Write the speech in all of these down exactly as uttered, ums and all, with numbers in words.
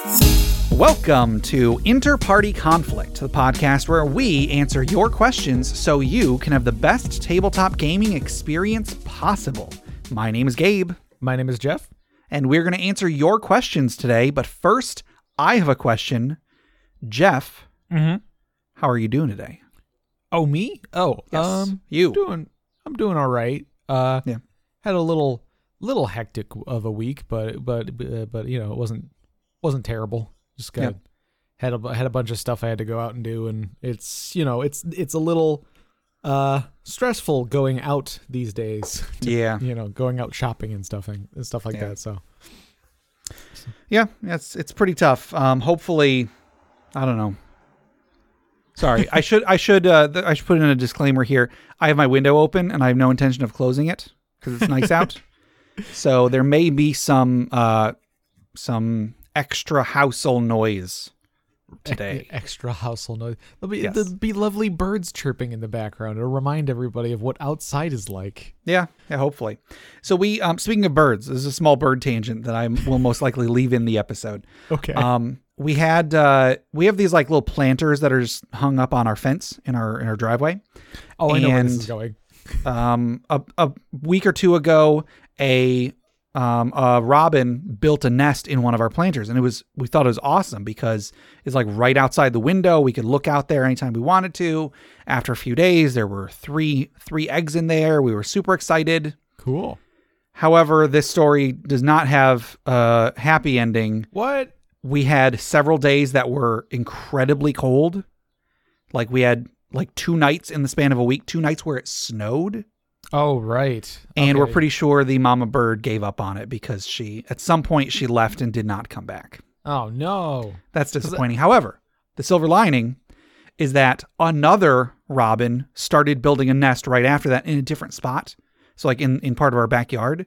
Welcome to Inter-Party Conflict, the podcast where we answer your questions so you can have the best tabletop gaming experience possible. My name is Gabe. My name is Jeff. And we're going to answer your questions today, but first, I have a question. Jeff, mm-hmm. how are you doing today? Oh, me? Oh, yes, um, you. I'm doing, I'm doing all right. Uh, yeah. Had a little, little hectic of a week, but, but, uh, but you know, it wasn't, wasn't terrible. Just got, yeah. had a, had a bunch of stuff I had to go out and do, and it's, you know, it's, it's a little, uh, stressful going out these days. To, yeah. You know, going out shopping and stuff and stuff like yeah. that. So. Yeah, it's it's pretty tough. Um, hopefully, I don't know. Sorry, I should I should uh, th- I should put in a disclaimer here. I have my window open and I have no intention of closing it because it's nice out. So there may be some uh, some extra household noise today. Extra household noise. There'll be, yes. there'll be lovely birds chirping in the background to remind everybody of what outside is like. Yeah, yeah, hopefully. So we, um, speaking of birds, this is a small bird tangent that I will most likely leave in the episode. Okay. Um, we had, uh, we have these like little planters that are just hung up on our fence in our, in our driveway. Oh, I and, know where this is going. um, a, a week or two ago, a, Um, uh, Robin built a nest in one of our planters, and it was, we thought it was awesome because it's like right outside the window. We could look out there anytime we wanted to. After a few days, there were three, three eggs in there. We were super excited. Cool. However, this story does not have a happy ending. What? We had several days that were incredibly cold. Like we had like two nights in the span of a week, two nights where it snowed. Oh, right. And okay. we're pretty sure the mama bird gave up on it because she, at some point, she left and did not come back. Oh, no. That's disappointing. That- However, the silver lining is that another robin started building a nest right after that in a different spot. So like in, in part of our backyard.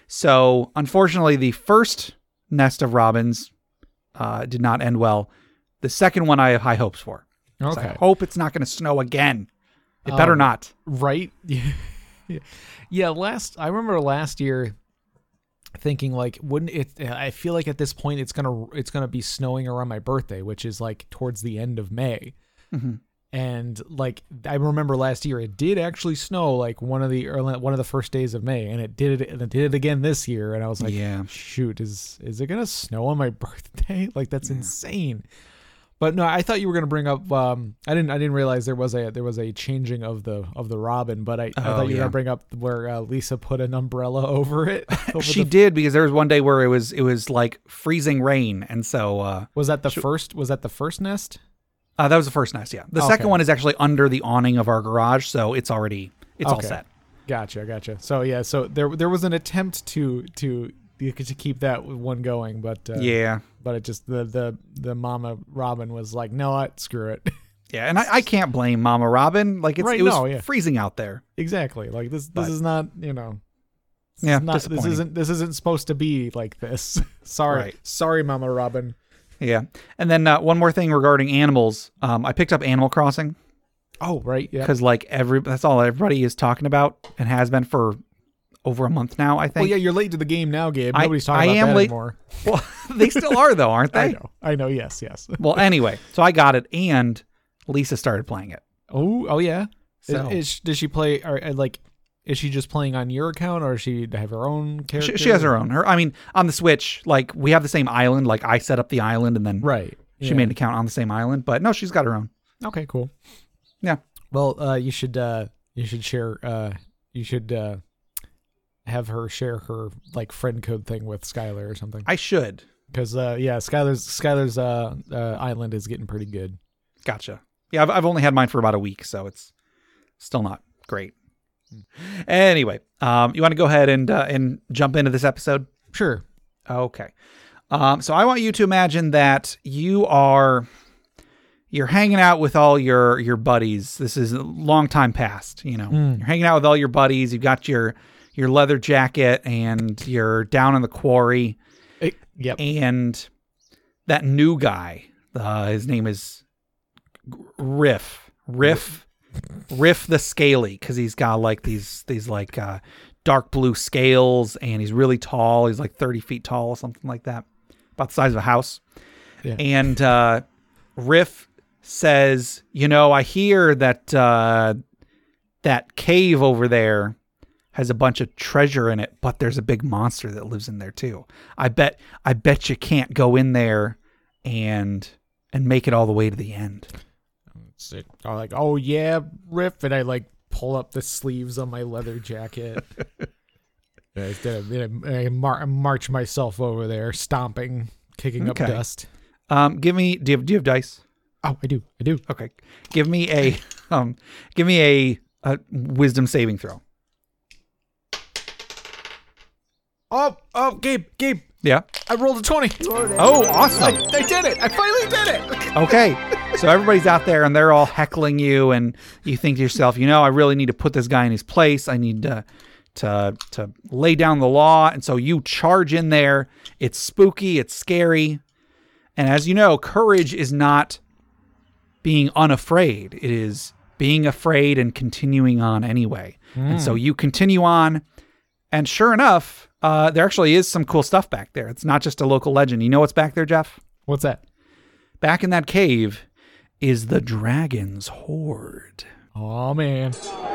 So unfortunately, the first nest of robins uh, did not end well. The second one I have high hopes for. Okay. So I hope it's not going to snow again. It um, better not. Right? Yeah. Yeah, last I remember last year thinking like wouldn't it I feel like at this point it's going to it's going to be snowing around my birthday, which is like towards the end of May. Mm-hmm. And like I remember last year it did actually snow like one of the early, one of the first days of May, and it did it and it did it again this year, and I was like, yeah. shoot, is is it going to snow on my birthday? Like that's yeah. insane. But no, I thought you were going to bring up. Um, I didn't. I didn't realize there was a there was a changing of the of the robin. But I, I oh, thought you were yeah. going to bring up where uh, Lisa put an umbrella over it. Over she the... did, because there was one day where it was it was like freezing rain, and so uh, was that the she... first? Was that the first nest? Uh, that was the first nest. Yeah, the okay. second one is actually under the awning of our garage, so it's already it's okay. all set. Gotcha, gotcha. So yeah, so there there was an attempt to to to keep that one going, but uh, yeah. But it just the the the mama robin was like, no, what? Screw it. Yeah, and I, I can't blame Mama Robin. Like it's right, it was no, yeah. freezing out there. Exactly. Like this this but, is not, you know. This yeah, is not, this isn't this isn't supposed to be like this. Sorry, right. sorry, Mama Robin. Yeah, and then uh, one more thing regarding animals. Um, I picked up Animal Crossing. Oh, right, yeah. Because like every that's all everybody is talking about and has been for over a month now, I think. Well, yeah, you're late to the game now, Gabe. I, Nobody's talking I about am that late. anymore. Well, they still are, though, aren't they? I know. I know. Yes, yes. Well, anyway, so I got it, and Lisa started playing it. Oh, oh yeah. So, is, is does she play? Or like, is she just playing on your account, or does she have her own character? She, she has her own. Her, I mean, on the Switch, like we have the same island. Like I set up the island, and then right. She yeah. made an account on the same island. But no, she's got her own. Okay, cool. Yeah. Well, uh, you should uh, you should share. Uh, you should. Uh, have her share her like friend code thing with Skylar or something. I should. Because uh, yeah, Skylar's Skylar's uh, uh, island is getting pretty good. Gotcha. Yeah, I've I've only had mine for about a week, so it's still not great. Anyway, um, you want to go ahead and uh, and jump into this episode? Sure. Okay. Um, so I want you to imagine that you are you're hanging out with all your your buddies. This is a long time past. You know, mm. you're hanging out with all your buddies. You've got your your leather jacket, and you're down in the quarry. It, yep. And that new guy, uh, his name is Riff. Riff. Riff the Scaly, because he's got like these these like uh, dark blue scales, and he's really tall. He's like thirty feet tall or something like that, about the size of a house. Yeah. And uh, Riff says, you know, I hear that uh, that cave over there has a bunch of treasure in it, but there's a big monster that lives in there too. I bet I bet you can't go in there and and make it all the way to the end. I'm like, oh yeah, Riff, and I like pull up the sleeves on my leather jacket. I, I mar- march myself over there, stomping, kicking Okay. up dust. Um, give me. Do you have, do you have dice? Oh, I do. I do. Okay. Give me a um. Give me a, a wisdom saving throw. Oh, oh, Gabe, Gabe. Yeah. I rolled a twenty. Oh, awesome. I, I did it. I finally did it. Okay. So everybody's out there and they're all heckling you, and you think to yourself, you know, I really need to put this guy in his place. I need to to to lay down the law. And so you charge in there. It's spooky, it's scary. And as you know, courage is not being unafraid. It is being afraid and continuing on anyway. Mm. And so you continue on, and sure enough, uh, there actually is some cool stuff back there. It's not just a local legend. You know what's back there, Jeff? What's that? Back in that cave is the Dragon's Hoard. Oh, man.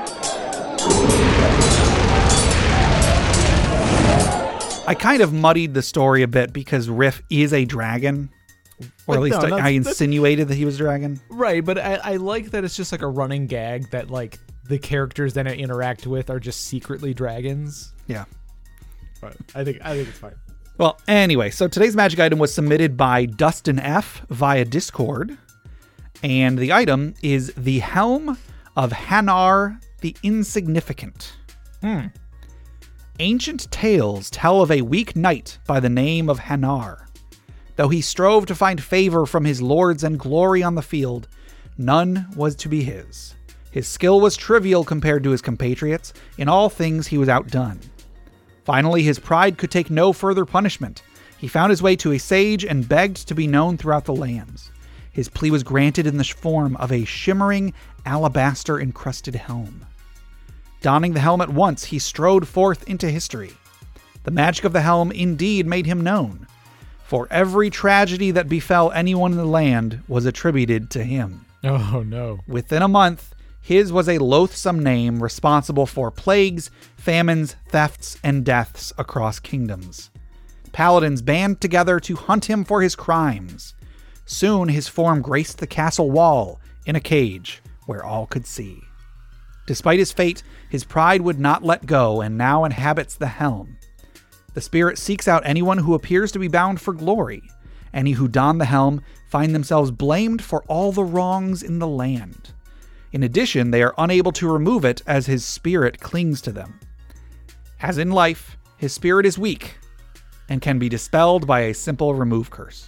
I kind of muddied the story a bit because Riff is a dragon. Or at But least no, I, I insinuated that he was a dragon. Right, but I, I like that it's just like a running gag that like the characters that I interact with are just secretly dragons. Yeah. But I think I think it's fine. Well, anyway, so today's magic item was submitted by Dustin F. via Discord. And the item is the Helm of Hanar the Insignificant. Hmm. Ancient tales tell of a weak knight by the name of Hanar. Though he strove to find favor from his lords and glory on the field, none was to be his. His skill was trivial compared to his compatriots. In all things he was outdone. Finally, his pride could take no further punishment. He found his way to a sage and begged to be known throughout the lands. His plea was granted in the form of a shimmering, alabaster-encrusted helm. Donning the helm at once, he strode forth into history. The magic of the helm indeed made him known, for every tragedy that befell anyone in the land was attributed to him. Oh, no. Within a month, his was a loathsome name responsible for plagues, famines, thefts, and deaths across kingdoms. Paladins band together to hunt him for his crimes. Soon his form graced the castle wall in a cage where all could see. Despite his fate, his pride would not let go and now inhabits the helm. The spirit seeks out anyone who appears to be bound for glory. Any who don the helm find themselves blamed for all the wrongs in the land. In addition, they are unable to remove it as his spirit clings to them. As in life, his spirit is weak and can be dispelled by a simple remove curse.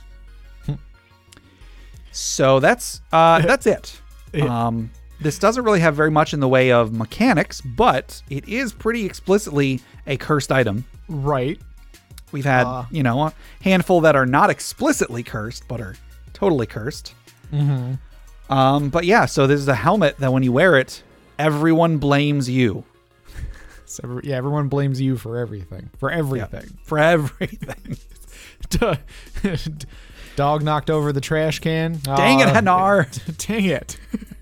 So that's uh, that's it. Um, this doesn't really have very much in the way of mechanics, but it is pretty explicitly a cursed item. Right. We've had, Uh. you know, a handful that are not explicitly cursed, but are totally cursed. Mm-hmm. Um, but yeah, so this is a helmet that when you wear it, everyone blames you. So, every- yeah, everyone blames you for everything. For everything. For everything. Dog knocked over the trash can. Dang it, Uh, Hanar. Dang it.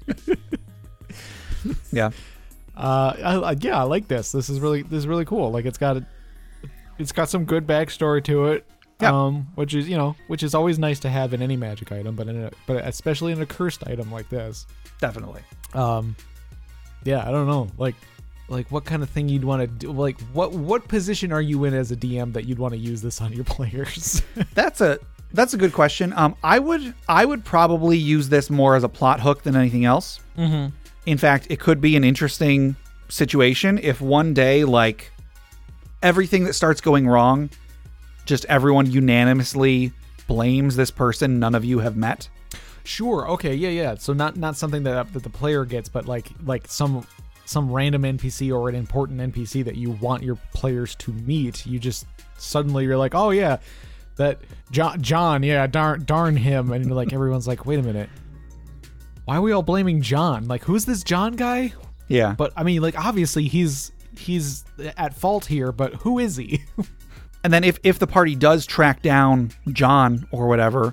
Yeah. Uh, I, I, yeah, I like this. This is really, this is really cool. Like, it's got, a, it's got some good backstory to it. Yeah. Um, which is, you know, which is always nice to have in any magic item, but in a, but especially in a cursed item like this. Definitely. Um, yeah, I don't know, like, like what kind of thing you'd want to do? Like, what, what position are you in as a D M that you'd want to use this on your players? That's a that's a good question. Um, I would I would probably use this more as a plot hook than anything else. Mm-hmm. In fact, it could be an interesting situation if one day, like, everything that starts going wrong, just everyone unanimously blames this person none of you have met. Sure. Okay. Yeah. Yeah. So not not something that that the player gets, but like like some some random N P C or an important N P C that you want your players to meet. You just suddenly you're like, oh yeah, that John. John yeah. Darn darn him. And like everyone's like, wait a minute. Why are we all blaming John? Like, who's this John guy? Yeah. But I mean, like, obviously he's he's at fault here. But who is he? And then if if the party does track down John or whatever,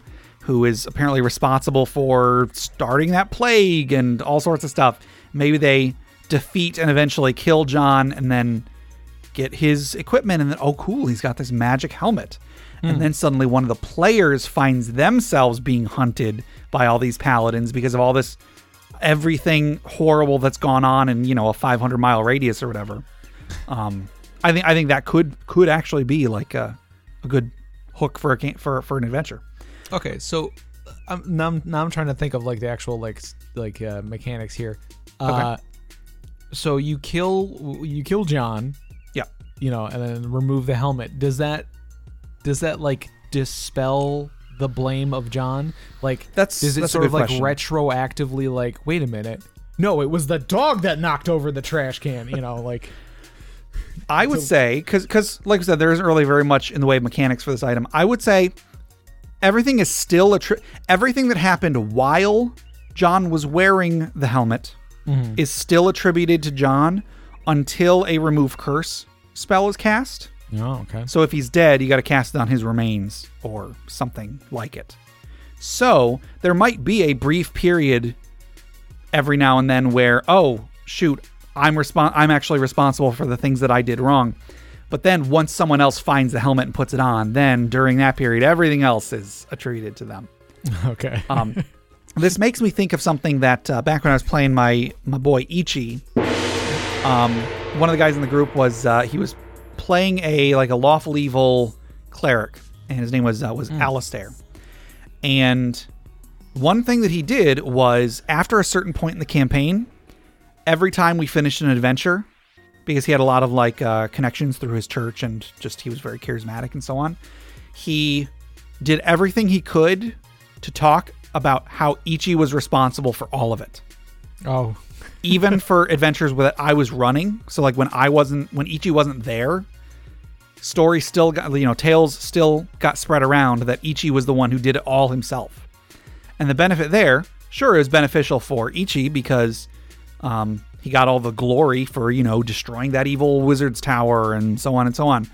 who is apparently responsible for starting that plague and all sorts of stuff. Maybe they defeat and eventually kill Jon and then get his equipment, and then, oh, cool, he's got this magic helmet. Mm. And then suddenly one of the players finds themselves being hunted by all these paladins because of all this, everything horrible that's gone on in, you know, a five hundred mile radius or whatever. Um, I think I think that could could actually be like a, a good hook for a for for an adventure. Okay, so I'm, now I'm now I'm trying to think of like the actual like like uh, mechanics here. Uh, okay. So you kill you kill Jon. Yeah. You know, and then remove the helmet. Does that does that like dispel the blame of Jon? Like, that's is it that's sort of like question. retroactively like, wait a minute, no, it was the dog that knocked over the trash can. You know, like. I would so, say, because, because like I said, there isn't really very much in the way of mechanics for this item. I would say everything is still a tri- everything that happened while Jon was wearing the helmet mm-hmm. is still attributed to Jon until a remove curse spell is cast. Oh, okay. So if he's dead, you got to cast it on his remains or something like it. So there might be a brief period every now and then where, oh, shoot, I'm respon- I'm actually responsible for the things that I did wrong. But then once someone else finds the helmet and puts it on, then during that period, everything else is attributed to them. Okay. um, this makes me think of something that uh, back when I was playing my, my boy Ichi, um, one of the guys in the group was, uh, he was playing a, like a lawful evil cleric, and his name was, uh, was mm. Alistair. And one thing that he did was, after a certain point in the campaign, every time we finished an adventure, because he had a lot of like uh, connections through his church and just he was very charismatic and so on, he did everything he could to talk about how Ichi was responsible for all of it. Oh. Even for adventures that I was running. So like when I wasn't, when Ichi wasn't there, story still got, you know, tales still got spread around that Ichi was the one who did it all himself. And the benefit there, sure, is beneficial for Ichi because Um, he got all the glory for, you know, destroying that evil wizard's tower and so on and so on.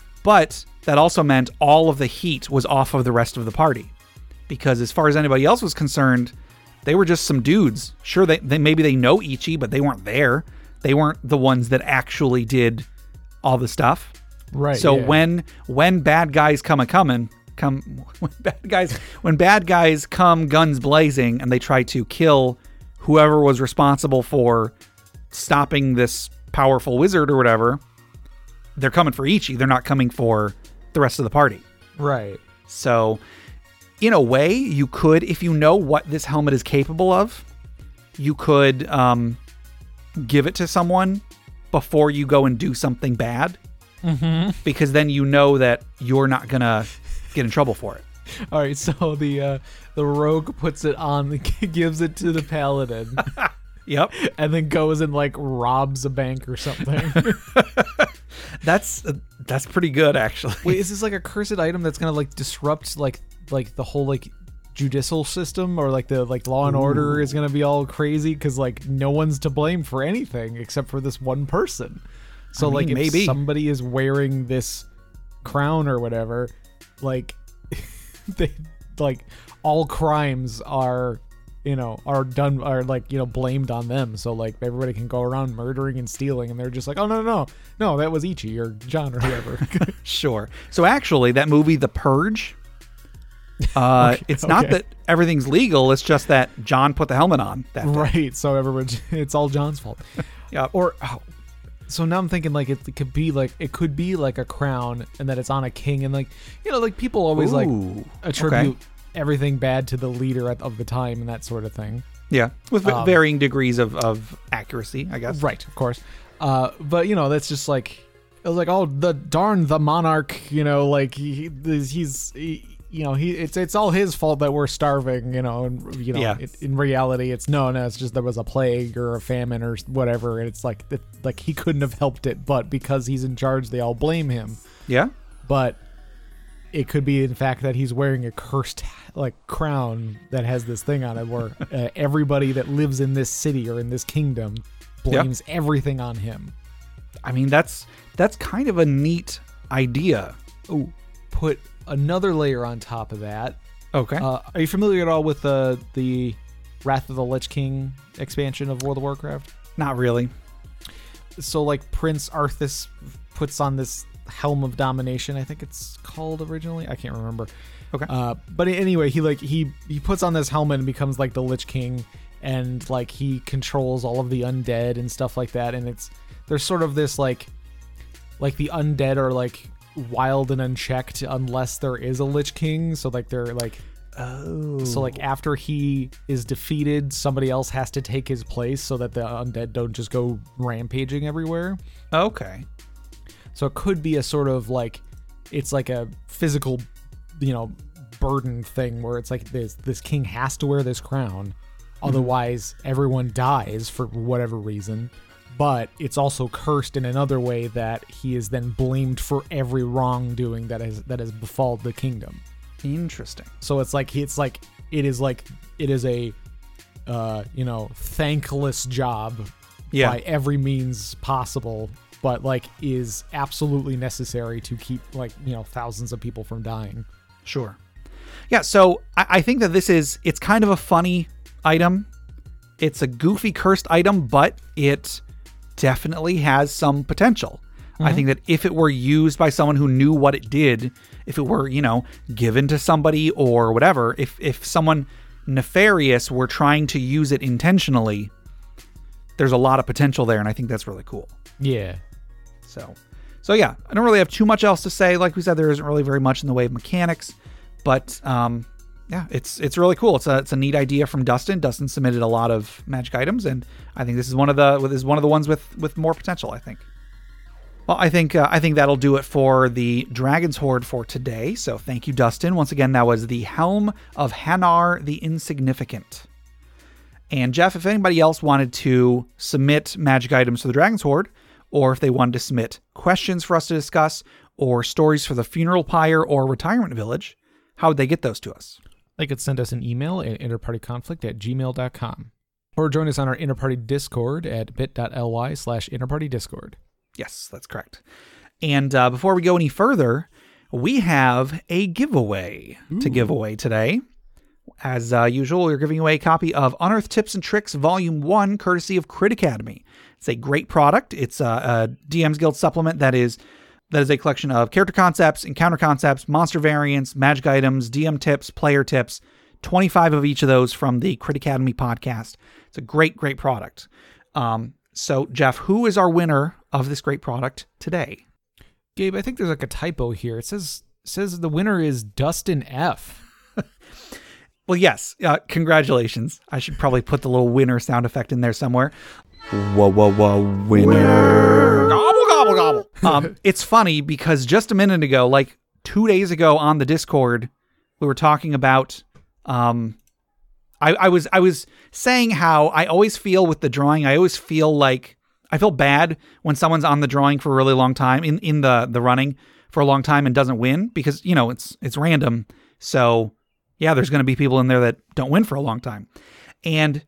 But that also meant all of the heat was off of the rest of the party. Because as far as anybody else was concerned, they were just some dudes. Sure, they, they maybe they know Ichi, but they weren't there. They weren't the ones that actually did all the stuff. Right. So yeah. when when bad guys come a coming, come when bad guys when bad guys come guns blazing and they try to kill whoever was responsible for stopping this powerful wizard or whatever, they're coming for Ichi. They're not coming for the rest of the party. Right. So, in a way, you could, if you know what this helmet is capable of, you could um, give it to someone before you go and do something bad. Mm-hmm. Because then you know that you're not going to get in trouble for it. All right, so the uh, the rogue puts it on, gives it to the paladin. Yep. And then goes and like robs a bank or something. that's uh, that's pretty good, actually. Wait, is this like a cursed item that's gonna like disrupt like like the whole like judicial system, or like the like law and order Ooh. Is gonna be all crazy because like no one's to blame for anything except for this one person. So I mean, like if maybe somebody is wearing this crown or whatever, like. They like all crimes are, you know, are done are like, you know, blamed on them. So like everybody can go around murdering and stealing, and they're just like, oh no no no no that was Ichi or Jon or whoever. Sure. So actually, that movie, The Purge, uh, okay, it's not okay. that everything's legal. It's just that Jon put the helmet on. That day. Right. So everyone, it's all Jon's fault. Yeah. Or. Oh, So now I'm thinking like it could be like it could be like a crown and that it's on a king, and like, you know, like people always Ooh, like attribute okay. everything bad to the leader at, of the time and that sort of thing. Yeah, with um, varying degrees of, of accuracy, I guess. Right, of course. Uh, but you know, that's just like it was like, oh, the darn the monarch, you know, like he, he's he, you know he it's it's all his fault that we're starving, you know, and you know yeah. it, in reality it's no no it's just there was a plague or a famine or whatever, and it's like it, like he couldn't have helped it, but because he's in charge they all blame him. Yeah. But it could be in fact that he's wearing a cursed like crown that has this thing on it where uh, everybody that lives in this city or in this kingdom blames yep. everything on him. I mean, that's that's kind of a neat idea. Oh, put another layer on top of that. Okay. Uh, are you familiar at all with the the Wrath of the Lich King expansion of World of Warcraft? Not really. So like Prince Arthas puts on this Helm of Domination, I think it's called originally. I can't remember. Okay. Uh, but anyway, he like he he puts on this helmet and becomes like the Lich King, and like he controls all of the undead and stuff like that. And it's there's sort of this like like the undead are like wild and unchecked unless there is a Lich King. So like they're like oh. So like after he is defeated, somebody else has to take his place so that the undead don't just go rampaging everywhere. Okay. So it could be a sort of like it's like a physical, you know, burden thing where it's like this this king has to wear this crown, otherwise mm-hmm. everyone dies for whatever reason. But it's also cursed in another way that he is then blamed for every wrongdoing that has that has befalled the kingdom. Interesting. So it's like it's like it is like it is a uh, you know, thankless job yeah. by every means possible, but like is absolutely necessary to keep like, you know, thousands of people from dying. Sure. Yeah, so I, I think that this is it's kind of a funny item. It's a goofy cursed item, but it definitely has some potential. Mm-hmm. I think that if it were used by someone who knew what it did, if it were, you know, given to somebody or whatever, if if someone nefarious were trying to use it intentionally, there's a lot of potential there, and I think that's really cool. Yeah. So, so yeah, I don't really have too much else to say. Like we said, there isn't really very much in the way of mechanics, but um, yeah, it's it's really cool. It's a it's a neat idea from Dustin. Dustin submitted a lot of magic items, and I think this is one of the this is one of the ones with with more potential, I think. Well, I think uh, I think that'll do it for the Dragon's Hoard for today. So thank you, Dustin. Once again, that was the Helm of Hanar the Insignificant. And Jeff, if anybody else wanted to submit magic items for the Dragon's Hoard, or if they wanted to submit questions for us to discuss, or stories for the Funeral Pyre or Retirement Village, how would they get those to us? They could send us an email at interpartyconflict at gmail dot com. Or join us on our Interparty Discord at bit.ly slash interpartydiscord. Yes, that's correct. And uh, before we go any further, we have a giveaway Ooh. to give away today. As uh, usual, we're giving away a copy of Unearthed Tips and Tricks Volume one, courtesy of Crit Academy. It's a great product. It's a, a D M's Guild supplement that is that is a collection of character concepts, encounter concepts, monster variants, magic items, D M tips, player tips, twenty-five of each of those from the Crit Academy podcast. It's a great, great product. Um, so, Jeff, who is our winner of this great product today? Gabe, I think there's like a typo here. It says it says the winner is Dustin F. Well, yes. Uh, congratulations. I should probably put the little winner sound effect in there somewhere. Whoa, whoa, whoa, winner. winner. Gobble, gobble, gobble. um, it's funny because just a minute ago, like two days ago on the Discord, we were talking about... Um, I, I was I was saying how I always feel with the drawing, I always feel like... I feel bad when someone's on the drawing for a really long time, in, in the, the running for a long time and doesn't win because, you know, it's it's random. So, yeah, there's going to be people in there that don't win for a long time. And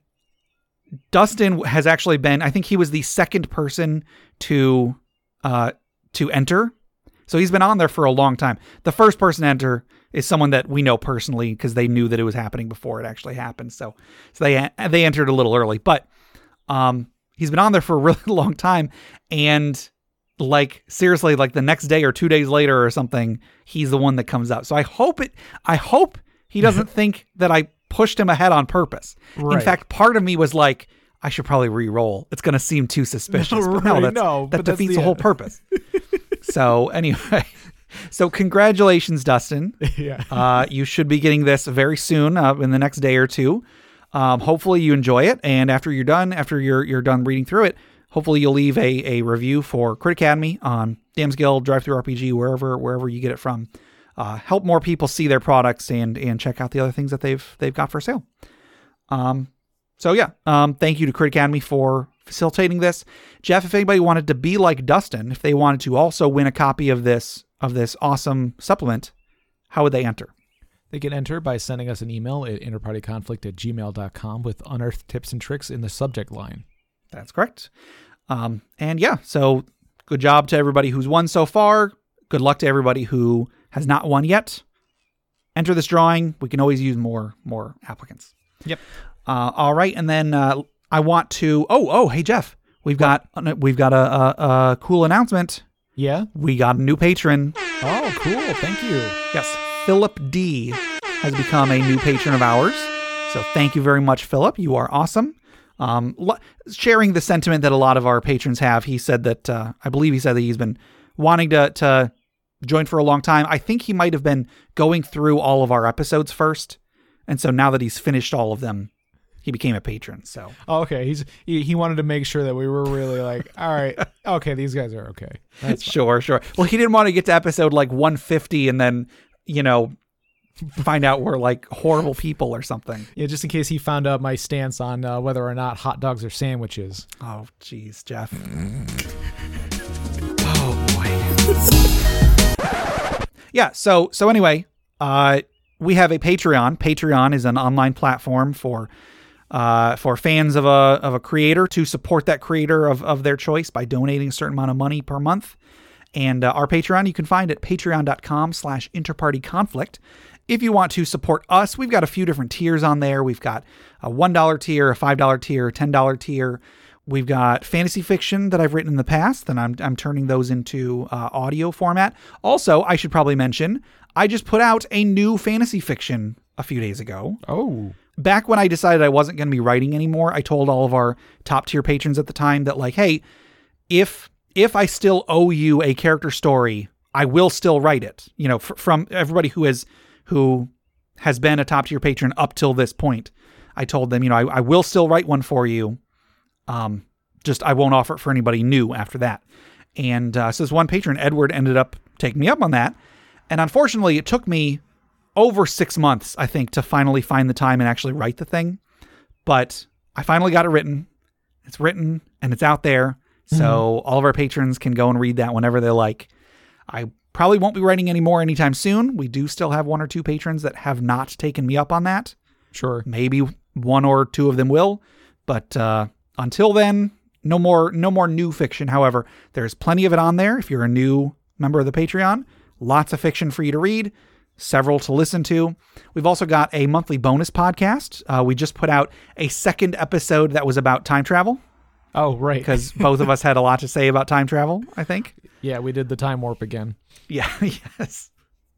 Dustin has actually been, I think he was the second person to uh, to enter. So he's been on there for a long time. The first person to enter is someone that we know personally because they knew that it was happening before it actually happened. So so they they entered a little early. But... um. He's been on there for a really long time, and like seriously, like the next day or two days later or something, he's the one that comes up. So I hope it. I hope he doesn't think that I pushed him ahead on purpose. Right. In fact, part of me was like, I should probably re-roll. It's going to seem too suspicious. No, but right, no, that's, no, that but defeats the, the whole purpose. So anyway, so congratulations, Dustin. Yeah, uh, you should be getting this very soon, uh, in the next day or two. Um, hopefully you enjoy it, and after you're done, after you're you're done reading through it, hopefully you'll leave a, a review for Crit Academy on D M's Guild, DriveThruRPG, wherever wherever you get it from. Uh, help more people see their products and and check out the other things that they've they've got for sale. Um, so yeah, um, thank you to Crit Academy for facilitating this. Jeff, if anybody wanted to be like Dustin, if they wanted to also win a copy of this of this awesome supplement, how would they enter? They can enter by sending us an email at interpartyconflict at gmail dot com with unearthed tips and tricks in the subject line. That's correct. Um, and yeah, so good job to everybody who's won so far. Good luck to everybody who has not won yet. enter this drawing. We can always use more more applicants. Yep. Uh, all right, and then uh, I want to. Oh, oh, hey Jeff, we've got we've got a, a, a cool announcement. Yeah. We got a new patron. Oh, cool. Thank you. Yes, Philip D has become a new patron of ours. So thank you very much, Philip. You are awesome. Um, lo- sharing the sentiment that a lot of our patrons have. He said that uh, I believe he said that he's been wanting to to join for a long time. I think he might have been going through all of our episodes first, and so now that he's finished all of them, he became a patron. So oh, okay, he's he, he wanted to make sure that we were really like, all right, okay, these guys are okay. That's sure, sure. Well, he didn't want to get to episode like one fifty and then, you know, find out we're like horrible people or something. Yeah, just in case he found out my stance on uh, whether or not hot dogs are sandwiches. Oh, geez, Jeff. Oh boy. Yeah. So so anyway, uh, we have a Patreon. Patreon is an online platform for uh, for fans of a of a creator to support that creator of of their choice by donating a certain amount of money per month. And uh, our Patreon you can find at patreon dot com slash interparty conflict. If you want to support us, we've got a few different tiers on there. We've got a one dollar tier, a five dollar tier, a ten dollar tier. We've got fantasy fiction that I've written in the past, and I'm I'm turning those into uh, audio format. Also, I should probably mention, I just put out a new fantasy fiction a few days ago. Oh. Back when I decided I wasn't going to be writing anymore, I told all of our top tier patrons at the time that like, hey, if if I still owe you a character story, I will still write it. You know, f- from everybody who has who has been a top tier patron up till this point, I told them, you know, I, I will still write one for you. Um, just I won't offer it for anybody new after that. And uh, so this one patron, Edward, ended up taking me up on that. And unfortunately, it took me over six months, I think, to finally find the time and actually write the thing. But I finally got it written. It's written and it's out there. So mm-hmm. all of our patrons can go and read that whenever they like. I probably won't be writing any more anytime soon. We do still have one or two patrons that have not taken me up on that. Sure. Maybe one or two of them will. But uh, until then, no more no more new fiction. However, there's plenty of it on there. If you're a new member of the Patreon, lots of fiction for you to read, several to listen to. We've also got a monthly bonus podcast. Uh, we just put out a second episode that was about time travel. Oh, right. Because both of us had a lot to say about time travel, I think. Yeah, we did the time warp again. Yeah, yes.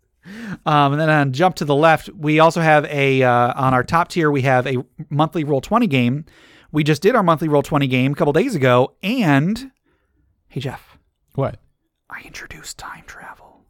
Um, and then on jump to the left, we also have a, uh, on our top tier, we have a monthly Roll twenty game. We just did our monthly Roll twenty game a couple days ago. And, hey, Jeff. What? I introduced time travel.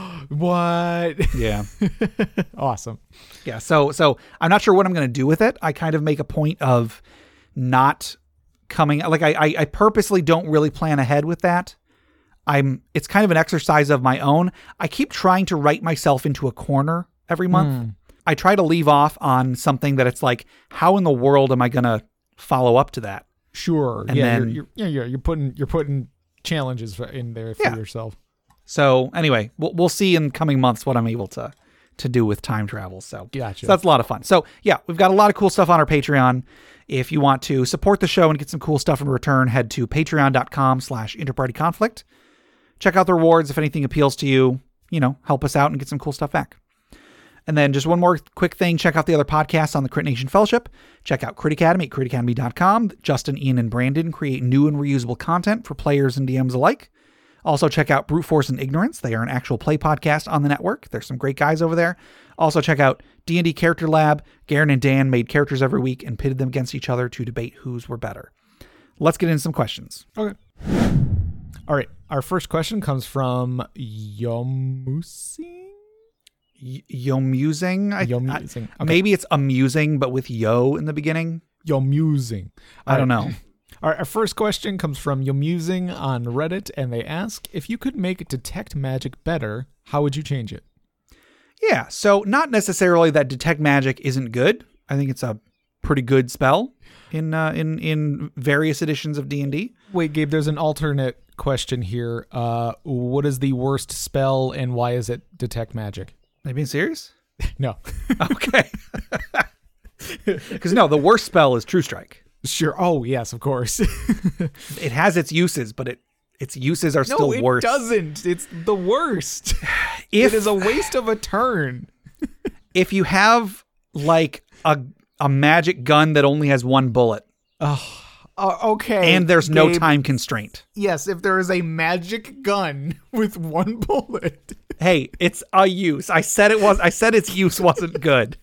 What? Yeah. Awesome. Yeah, so so I'm not sure what I'm going to do with it. I kind of make a point of not coming, like I, I, I purposely don't really plan ahead with that. I'm, it's kind of an exercise of my own. I keep trying to write myself into a corner every month. Mm. I try to leave off on something that it's like, how in the world am I going to follow up to that? Sure. And yeah, then, you're, you're, you're, you're putting, you're putting challenges in there for yeah. yourself. So anyway, we'll, we'll see in coming months what I'm able to, to do with time travel. So, gotcha. So that's a lot of fun. So yeah, we've got a lot of cool stuff on our Patreon. If you want to support the show and get some cool stuff in return, head to patreon dot com slash interparty conflict. Check out the rewards. If anything appeals to you, you know, help us out and get some cool stuff back. And then just one more quick thing. Check out the other podcasts on the Crit Nation Fellowship. Check out Crit Academy at crit academy dot com. Justin, Ian, and Brandon create new and reusable content for players and D Ms alike. Also check out Brute Force and Ignorance. They are an actual play podcast on the network. There's some great guys over there. Also check out D and D Character Lab. Garen and Dan made characters every week and pitted them against each other to debate whose were better. Let's get into some questions. Okay. All right. Our first question comes from Yomusing. Y- Yomusing? I, Yomusing. I, okay. Maybe it's amusing, but with yo in the beginning. Yomusing. I don't know. Our, our first question comes from Yomusing on Reddit, and they ask, if you could make Detect Magic better, how would you change it? Yeah, so not necessarily that Detect Magic isn't good. I think it's a pretty good spell in uh, in in various editions of D and D. Wait, Gabe, there's an alternate question here. Uh, what is the worst spell, and why is it Detect Magic? Are you being serious? No. Okay. Because no, the worst spell is True Strike. Sure. Oh, yes, of course. It has its uses, but it its uses are no, still it worse. It doesn't. It's the worst. If, it is a waste of a turn. if you have like a a magic gun that only has one bullet. Oh, uh, okay. And there's no Gabe, time constraint. Yes, if there is a magic gun with one bullet. Hey, it's a use. I said it was. I said its use wasn't good.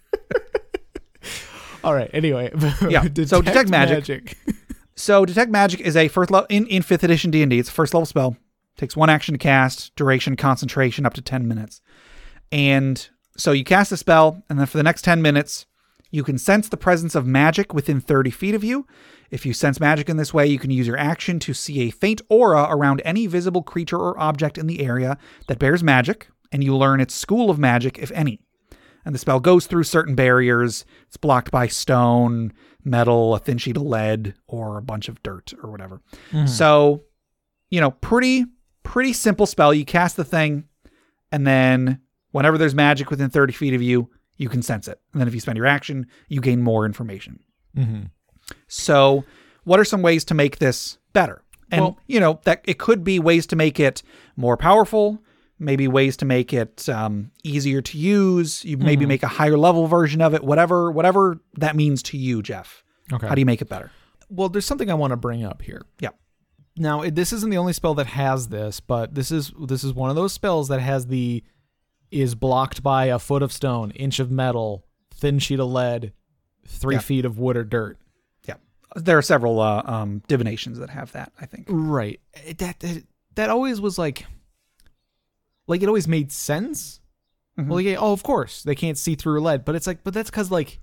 All right. Anyway, yeah. detect so detect magic. magic. So detect magic is a first level in, in fifth edition D and D. It's a first level spell. Takes one action to cast. Duration concentration up to ten minutes. And so you cast a spell, and then for the next ten minutes, you can sense the presence of magic within thirty feet of you. If you sense magic in this way, you can use your action to see a faint aura around any visible creature or object in the area that bears magic, and you learn its school of magic, if any. And the spell goes through certain barriers. It's blocked by stone, metal, a thin sheet of lead, or a bunch of dirt or whatever. Mm-hmm. So, you know, pretty, pretty simple spell. You cast the thing, and then whenever there's magic within thirty feet of you, you can sense it. And then if you spend your action, you gain more information. Mm-hmm. So what are some ways to make this better? And, well, you know, that it could be ways to make it more powerful, maybe ways to make it um, easier to use. You maybe mm-hmm. make a higher level version of it, whatever, whatever that means to you, Jeff. Okay. How do you make it better? Well, there's something I want to bring up here. Yeah. Now, this isn't the only spell that has this, but this is this is one of those spells that has the is blocked by a foot of stone, inch of metal, thin sheet of lead, three yeah. feet of wood or dirt. Yeah. There are several uh, um, divinations that have that, I think. Right. That, that, that always was like, like it always made sense. Mm-hmm. Well, yeah, oh, of course, they can't see through lead, but it's like, but that's because like,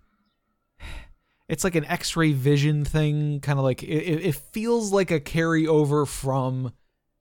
it's like an X-ray vision thing, kind of like, it, it feels like a carryover from,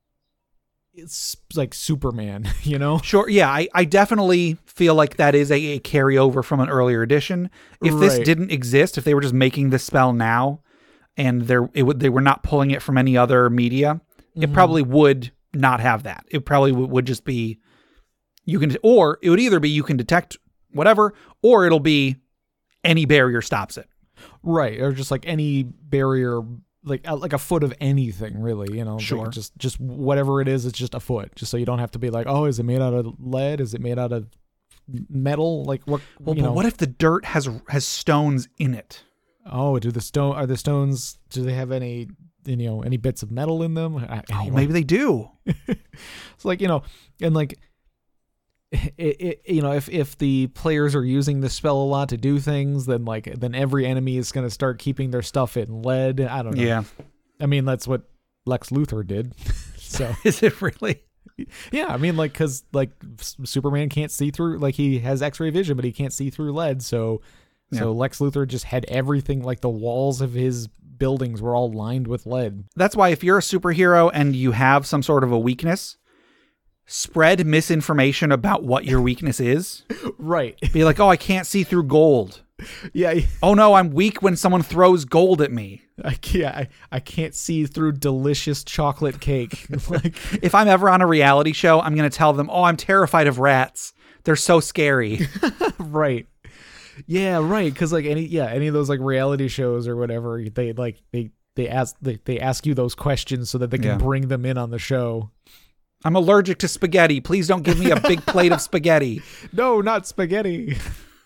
it's like Superman, you know? Sure. Yeah, I, I definitely feel like that is a, a carryover from an earlier edition. If right. this didn't exist, if they were just making this spell now, and they're, it would, they were not pulling it from any other media, mm-hmm. it probably would not have that. It probably would, would just be, you can, or it would either be you can detect whatever, or it'll be any barrier stops it. Right, or just like any barrier, like like a foot of anything, really, you know. Sure. Like just just whatever it is, it's just a foot, just so you don't have to be like, oh, is it made out of lead? Is it made out of metal? Like what? Well, you but know. What if the dirt has has stones in it? Oh, do the stone are the stones? Do they have any you know any bits of metal in them? Anyway. Oh, maybe they do. It's like, you know, and like. It, it, you know, if, if the players are using the spell a lot to do things, then like then every enemy is going to start keeping their stuff in lead. I don't know. Yeah, I mean that's what Lex Luthor did. So is it really? Yeah, I mean like because like Superman can't see through, like he has X-ray vision, but he can't see through lead. So yeah. so Lex Luthor just had everything, like the walls of his buildings were all lined with lead. That's why if you're a superhero and you have some sort of a weakness, spread misinformation about what your weakness is. Right. Be like, oh, I can't see through gold. Yeah. Oh, no, I'm weak when someone throws gold at me. I can't, I, I can't see through delicious chocolate cake. Like, if I'm ever on a reality show, I'm going to tell them, oh, I'm terrified of rats. They're so scary. Right. Yeah, right. Because like any, yeah, any of those like reality shows or whatever, they like, they, they ask, they, they ask you those questions so that they can yeah. bring them in on the show. I'm allergic to spaghetti. Please don't give me a big plate of spaghetti. No, not spaghetti.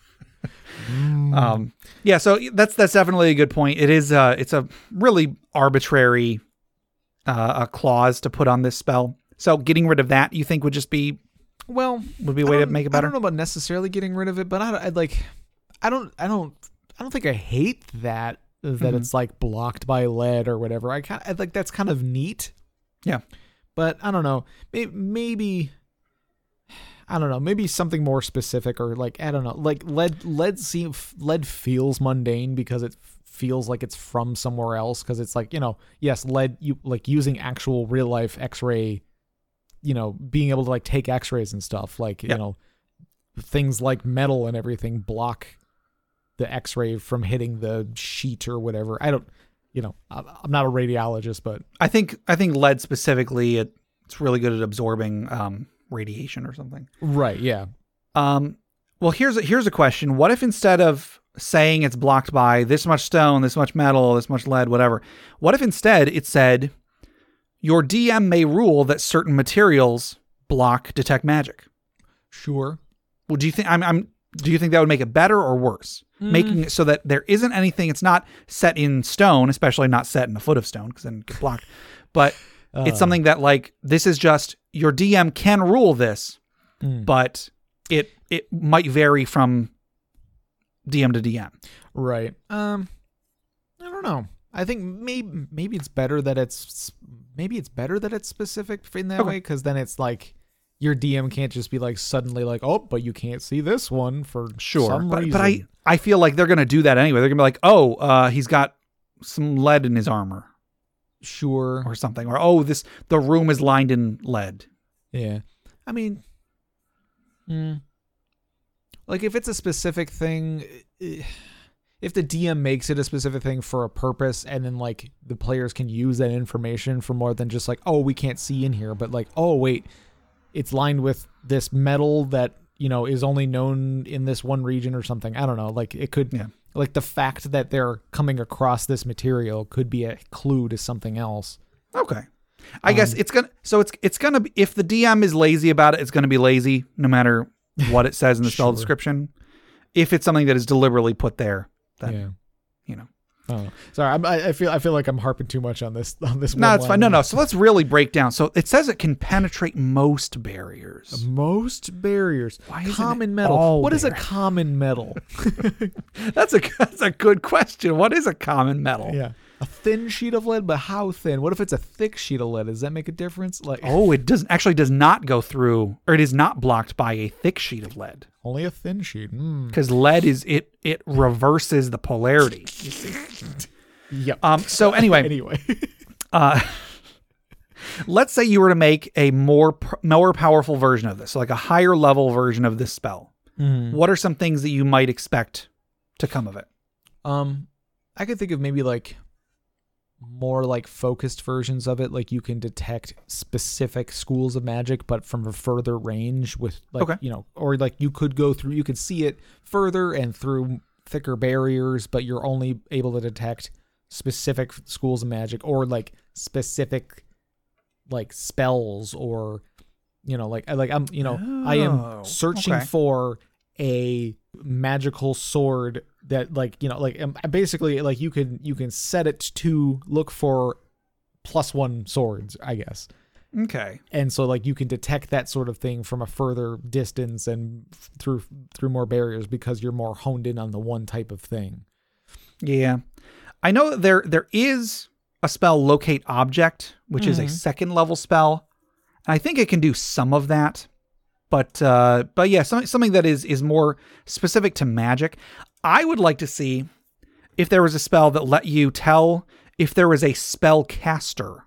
mm. Um, yeah, so that's that's definitely a good point. It is uh it's a really arbitrary uh a clause to put on this spell. So getting rid of that, you think would just be well would be a way to make it better? I don't know about necessarily getting rid of it, but I I'd like I don't I don't I don't think I hate that that mm-hmm. it's like blocked by lead or whatever. I kind of like that's kind of neat. Yeah. But I don't know, maybe, I don't know, maybe something more specific or like, I don't know, like lead, lead, seem, lead feels mundane because it feels like it's from somewhere else. Cause it's like, you know, yes, lead, you like using actual real life X-ray, you know, being able to like take X-rays and stuff like, yep. you know, things like metal and everything block the X-ray from hitting the sheet or whatever. I don't, You know, I'm not a radiologist, but I think I think lead specifically, it, it's really good at absorbing um, radiation or something. Right. Yeah. Um. Well, here's a, here's a question. What if instead of saying it's blocked by this much stone, this much metal, this much lead, whatever, what if instead it said your D M may rule that certain materials block detect magic? Sure. Well, do you think I'm I'm Do you think that would make it better or worse? Mm. Making it so that there isn't anything, it's not set in stone, especially not set in a foot of stone, because then it gets blocked. But uh. it's something that, like, this is just, your D M can rule this, mm. but it it might vary from D M to D M. Right. Um, I don't know. I think maybe maybe it's better that it's maybe it's better that it's specific in that okay. way, because then it's like your D M can't just be like suddenly like, oh, but you can't see this one for sure. some but, reason. But I I feel like they're gonna do that anyway. They're gonna be like, oh, uh, he's got some lead in his armor, sure, or something, or oh, this the room is lined in lead. Yeah, I mean, mm, like if it's a specific thing. It, If the D M makes it a specific thing for a purpose, and then like the players can use that information for more than just like, oh, we can't see in here, but like, oh wait, it's lined with this metal that, you know, is only known in this one region or something. I don't know. Like it could, yeah. like the fact that they're coming across this material could be a clue to something else. Okay. I um, guess it's gonna. So it's it's gonna be, if the D M is lazy about it, it's gonna be lazy no matter what it says in the spell sure. description. If it's something that is deliberately put there. Then, yeah, you know. Oh, sorry. I'm, I feel I feel like I'm harping too much on this on this. No, it's fine. No, no. So let's really break down. So it says it can penetrate most barriers. Most barriers. Why is common it metal? all What barriers? is a common metal? that's a that's a good question. What is a common metal? Yeah, a thin sheet of lead, but how thin? What if it's a thick sheet of lead? Does that make a difference? Like, oh, it doesn't actually does not go through, or it is not blocked by a thick sheet of lead. Only a thin sheet. Because mm. lead is it it reverses the polarity. You see. Yep. Um. So anyway. anyway. uh, let's say you were to make a more more powerful version of this, so like a higher level version of this spell. Mm. What are some things that you might expect to come of it? Um, I could think of maybe like more like focused versions of it, like you can detect specific schools of magic but from a further range with like okay. you know, or like you could go through, you could see it further and through thicker barriers, but you're only able to detect specific schools of magic or like specific like spells, or you know, like like I'm you know oh, I am searching okay. for a magical sword that like you know like um, basically like you can you can set it to look for plus one swords, I guess. Okay. And so like you can detect that sort of thing from a further distance and f- through through more barriers because you're more honed in on the one type of thing. Yeah. I know that there there is a spell, Locate Object, which mm-hmm. is a second level spell. And I think it can do some of that. But uh, but yeah, something something that is is more specific to magic. I would like to see if there was a spell that let you tell if there was a spell caster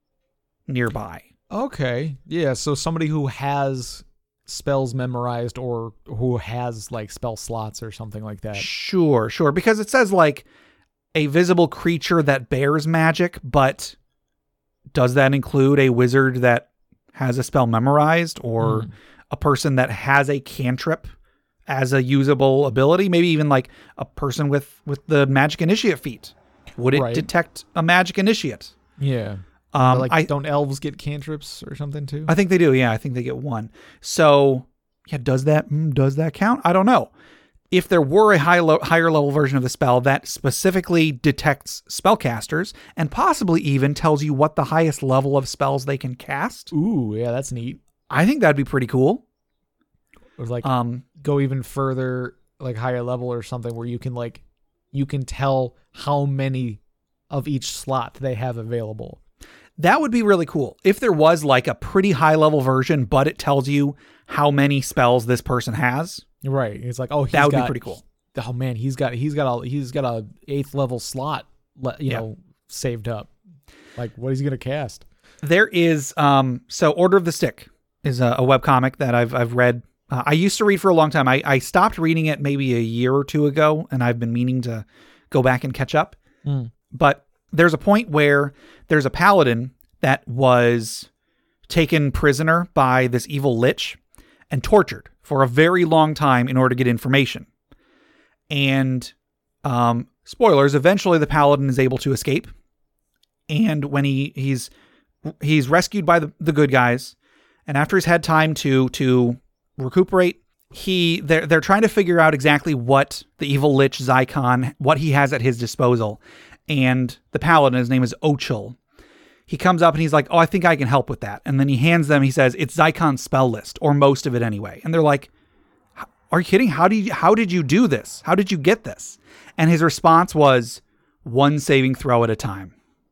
nearby. Okay. Yeah, so somebody who has spells memorized or who has like spell slots or something like that. Sure, sure. Because it says like a visible creature that bears magic, but does that include a wizard that has a spell memorized, or mm. a person that has a cantrip as a usable ability? Maybe even like a person with, with the magic initiate feat. Would it right. detect a magic initiate? Yeah. Um, like, I, don't elves get cantrips or something too? I think they do. Yeah, I think they get one. So, yeah, does that does that count? I don't know. If there were a high lo- higher level version of the spell that specifically detects spellcasters and possibly even tells you what the highest level of spells they can cast. Ooh, yeah, that's neat. I think that'd be pretty cool. Or like um, go even further, like higher level or something where you can like you can tell how many of each slot they have available. That would be really cool. If there was like a pretty high level version, but it tells you how many spells this person has. Right. It's like, oh, he's that would got, be pretty cool. Oh man, he's got he's got a he's got a eighth level slot, you yeah. know, saved up. Like, what is he gonna cast? There is um. So, Order of the Stick is a, a webcomic that I've I've read. Uh, I used to read for a long time. I I stopped reading it maybe a year or two ago, and I've been meaning to go back and catch up. Mm. But there's a point where there's a paladin that was taken prisoner by this evil lich and tortured for a very long time in order to get information. And um, spoilers, eventually the paladin is able to escape. And when he he's he's rescued by the, the good guys, and after he's had time to to recuperate he they're they're trying to figure out exactly what the evil lich Zycon, what he has at his disposal, and the paladin, his name is Ochil. He comes up and he's like, "Oh, I think I can help with that." And then he hands them. He says, "It's Zycon's spell list, or most of it anyway." And they're like, "Are you kidding? How did you, how did you do this? How did you get this?" And his response was, "One saving throw at a time."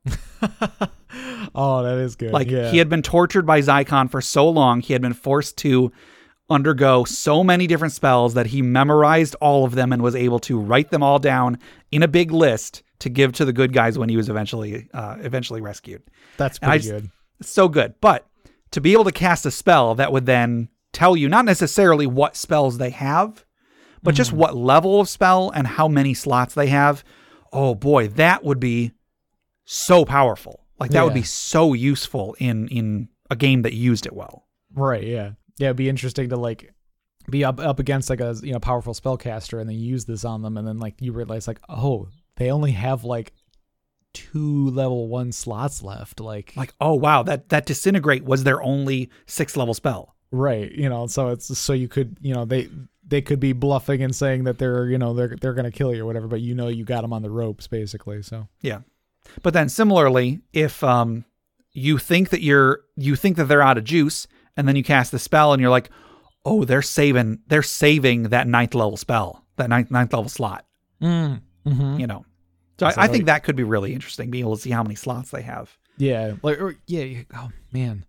Oh, that is good. Like yeah. he had been tortured by Zycon for so long, he had been forced to undergo so many different spells that he memorized all of them and was able to write them all down in a big list to give to the good guys when he was eventually uh, eventually rescued. That's pretty just, good. It's so good. But to be able to cast a spell that would then tell you not necessarily what spells they have, but mm. just what level of spell and how many slots they have. Oh boy, that would be so powerful. Like that yeah. would be so useful in in a game that used it well. Right, yeah. Yeah, it'd be interesting to like be up up against like a you know powerful spellcaster and then use this on them and then like you realize like, oh, they only have like two level one slots left. Like like oh wow, that that disintegrate was their only sixth level spell. Right, you know, so it's so you could, you know, they they could be bluffing and saying that they're, you know, they're they're going to kill you or whatever, but you know you got them on the ropes basically, so. Yeah. But then similarly, if um you think that you're you think that they're out of juice and then you cast the spell and you're like, "Oh, they're saving they're saving that ninth level spell, that ninth ninth level slot." Mm. Mm-hmm. You know. So I, I think that could be really interesting, being able to see how many slots they have. Yeah. Like or, yeah, oh man.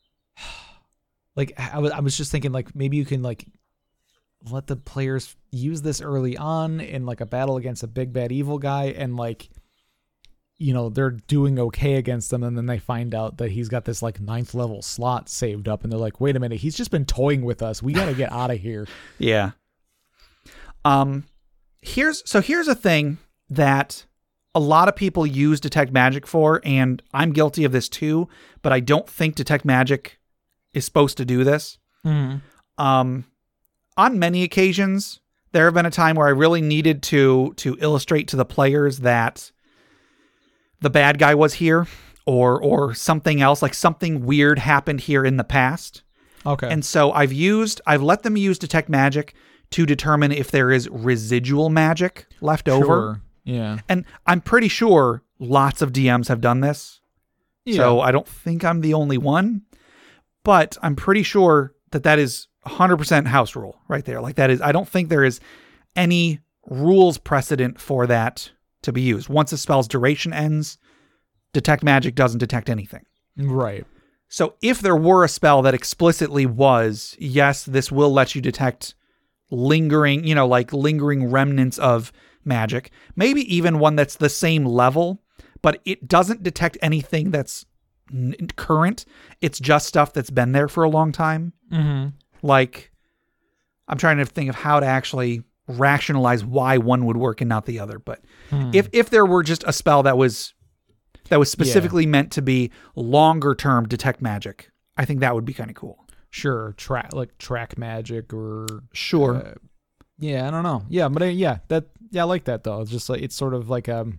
Like I was I was just thinking like maybe you can like let the players use this early on in like a battle against a big bad evil guy and like you know, they're doing okay against them, and then they find out that he's got this like ninth level slot saved up, and they're like, "Wait a minute, he's just been toying with us. We got to get out of here." Yeah. Um, here's so here's a thing that a lot of people use Detect Magic for, and I'm guilty of this too. But I don't think Detect Magic is supposed to do this. Mm-hmm. Um, on many occasions, there have been a time where I really needed to to illustrate to the players that the bad guy was here, or or something else, like something weird happened here in the past. Okay. And so I've used, I've let them use Detect Magic to determine if there is residual magic left sure. over. Yeah. And I'm pretty sure lots of D Ms have done this. Yeah. So I don't think I'm the only one, but I'm pretty sure that that is one hundred percent house rule right there. Like that is, I don't think there is any rules precedent for that to be used. Once a spell's duration ends, Detect Magic doesn't detect anything. Right. So if there were a spell that explicitly was, yes, this will let you detect lingering, you know, like lingering remnants of magic, maybe even one that's the same level, but it doesn't detect anything that's n- current. It's just stuff that's been there for a long time. Mm-hmm. Like, I'm trying to think of how to actually rationalize why one would work and not the other. But hmm. if if there were just a spell that was that was specifically yeah. meant to be longer term Detect Magic, I think that would be kind of cool. Sure, track like track magic or sure. Uh, yeah, I don't know. Yeah, but uh, yeah, that yeah, I like that though. It's just like it's sort of like um,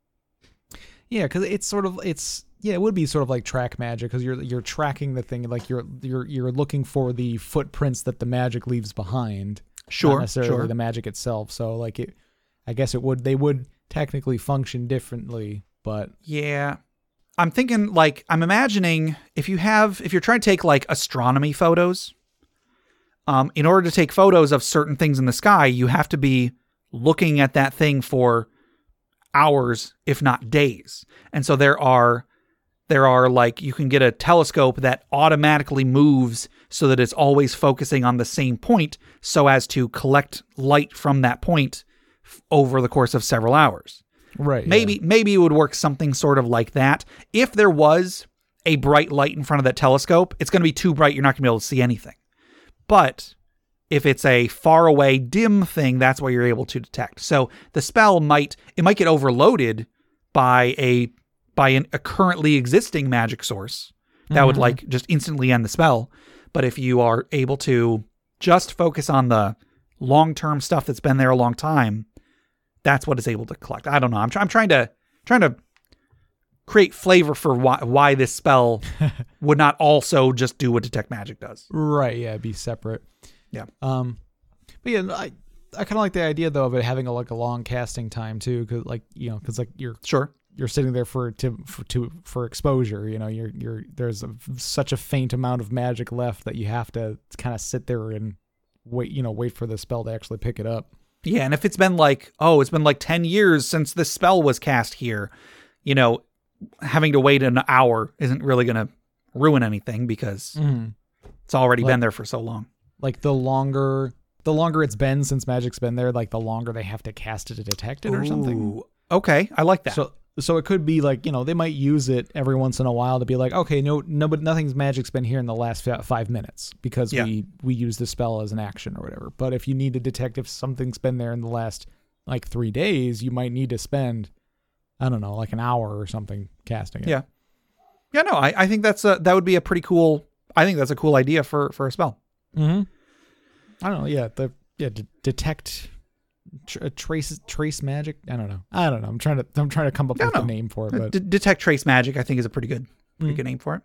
yeah, because it's sort of it's yeah, it would be sort of like track magic because you're you're tracking the thing, like you're you're you're looking for the footprints that the magic leaves behind. Sure, not necessarily sure. the magic itself. So like it, I guess it would they would technically function differently, but yeah, I'm thinking like I'm imagining if you have if you're trying to take like astronomy photos, um, in order to take photos of certain things in the sky, you have to be looking at that thing for hours, if not days, and so there are. There are like, you can get a telescope that automatically moves so that it's always focusing on the same point so as to collect light from that point f- over the course of several hours. Right. Maybe, yeah. maybe it would work something sort of like that. If there was a bright light in front of that telescope, it's going to be too bright. You're not going to be able to see anything. But if it's a far away dim thing, that's what you're able to detect. So the spell might, it might get overloaded by a by an, a currently existing magic source that mm-hmm. would like just instantly end the spell. But if you are able to just focus on the long-term stuff that's been there a long time, that's what it's able to collect. I don't know. I'm, try- I'm trying to trying to create flavor for why, why this spell would not also just do what Detect Magic does. Right. Yeah. Be separate. Yeah. Um, But yeah, I I kind of like the idea though of it having a, like a long casting time too, because like you know, because like you're Sure. you're sitting there for to for to for exposure. You know, you're you're there's a, such a faint amount of magic left that you have to kind of sit there and wait. You know, wait for the spell to actually pick it up. Yeah, and if it's been like, oh, it's been like ten years since this spell was cast here, you know, having to wait an hour isn't really going to ruin anything because mm-hmm. it's already like, been there for so long. Like the longer the longer it's been since magic's been there, like the longer they have to cast it to detect it Ooh, or something. Okay, I like that. So so it could be like, you know, they might use it every once in a while to be like, okay, no, no, but nothing's magic's been here in the last five minutes because yeah. we we use the spell as an action or whatever. But if you need to detect if something's been there in the last like three days, you might need to spend, I don't know, like an hour or something casting it. Yeah, yeah, no, I, I think that's a that would be a pretty cool. I think that's a cool idea for for a spell. Mm-hmm. I don't know. Yeah, the yeah d- detect. Tr- trace trace magic. I don't know. I don't know. I'm trying to. I'm trying to come up with know. a name for it. But D- detect trace magic, I think, is a pretty good, pretty mm. good name for it.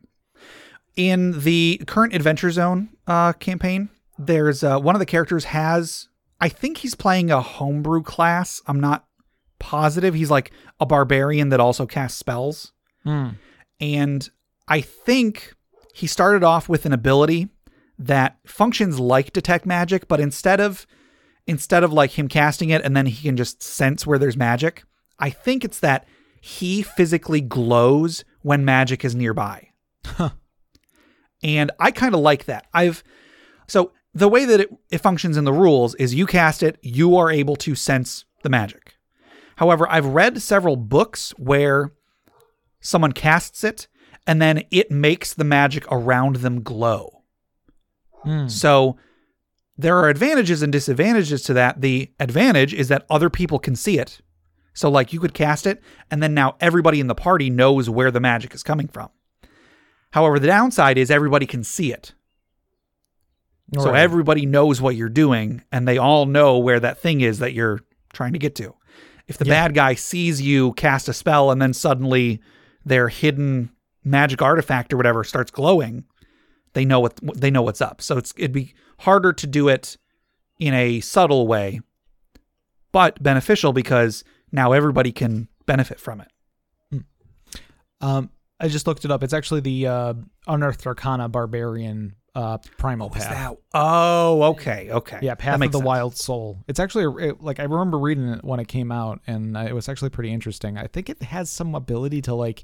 In the current Adventure Zone uh, campaign, there's uh, one of the characters has. I think he's playing a homebrew class. I'm not positive. He's like a barbarian that also casts spells, mm. and I think he started off with an ability that functions like detect magic, but instead of Instead of like him casting it and then he can just sense where there's magic, I think it's that he physically glows when magic is nearby. Huh. And I kind of like that. I've so the way that it, it functions in the rules is you cast it, you are able to sense the magic. However, I've read several books where someone casts it and then it makes the magic around them glow. Mm. So there are advantages and disadvantages to that. The advantage is that other people can see it. So like you could cast it and then now everybody in the party knows where the magic is coming from. However, the downside is everybody can see it. All so right. everybody knows what you're doing and they all know where that thing is that you're trying to get to. If the yeah. bad guy sees you cast a spell and then suddenly their hidden magic artifact or whatever starts glowing, they know what they know what's up. So it's it'd be harder to do it in a subtle way, but beneficial because now everybody can benefit from it. Hmm. Um, I just looked it up. It's actually the uh, Unearthed Arcana Barbarian uh, Primal oh, Path. That? Oh, okay, okay. Yeah, Path of the sense. Wild Soul. It's actually it, like I remember reading it when it came out, and uh, it was actually pretty interesting. I think it has some ability to like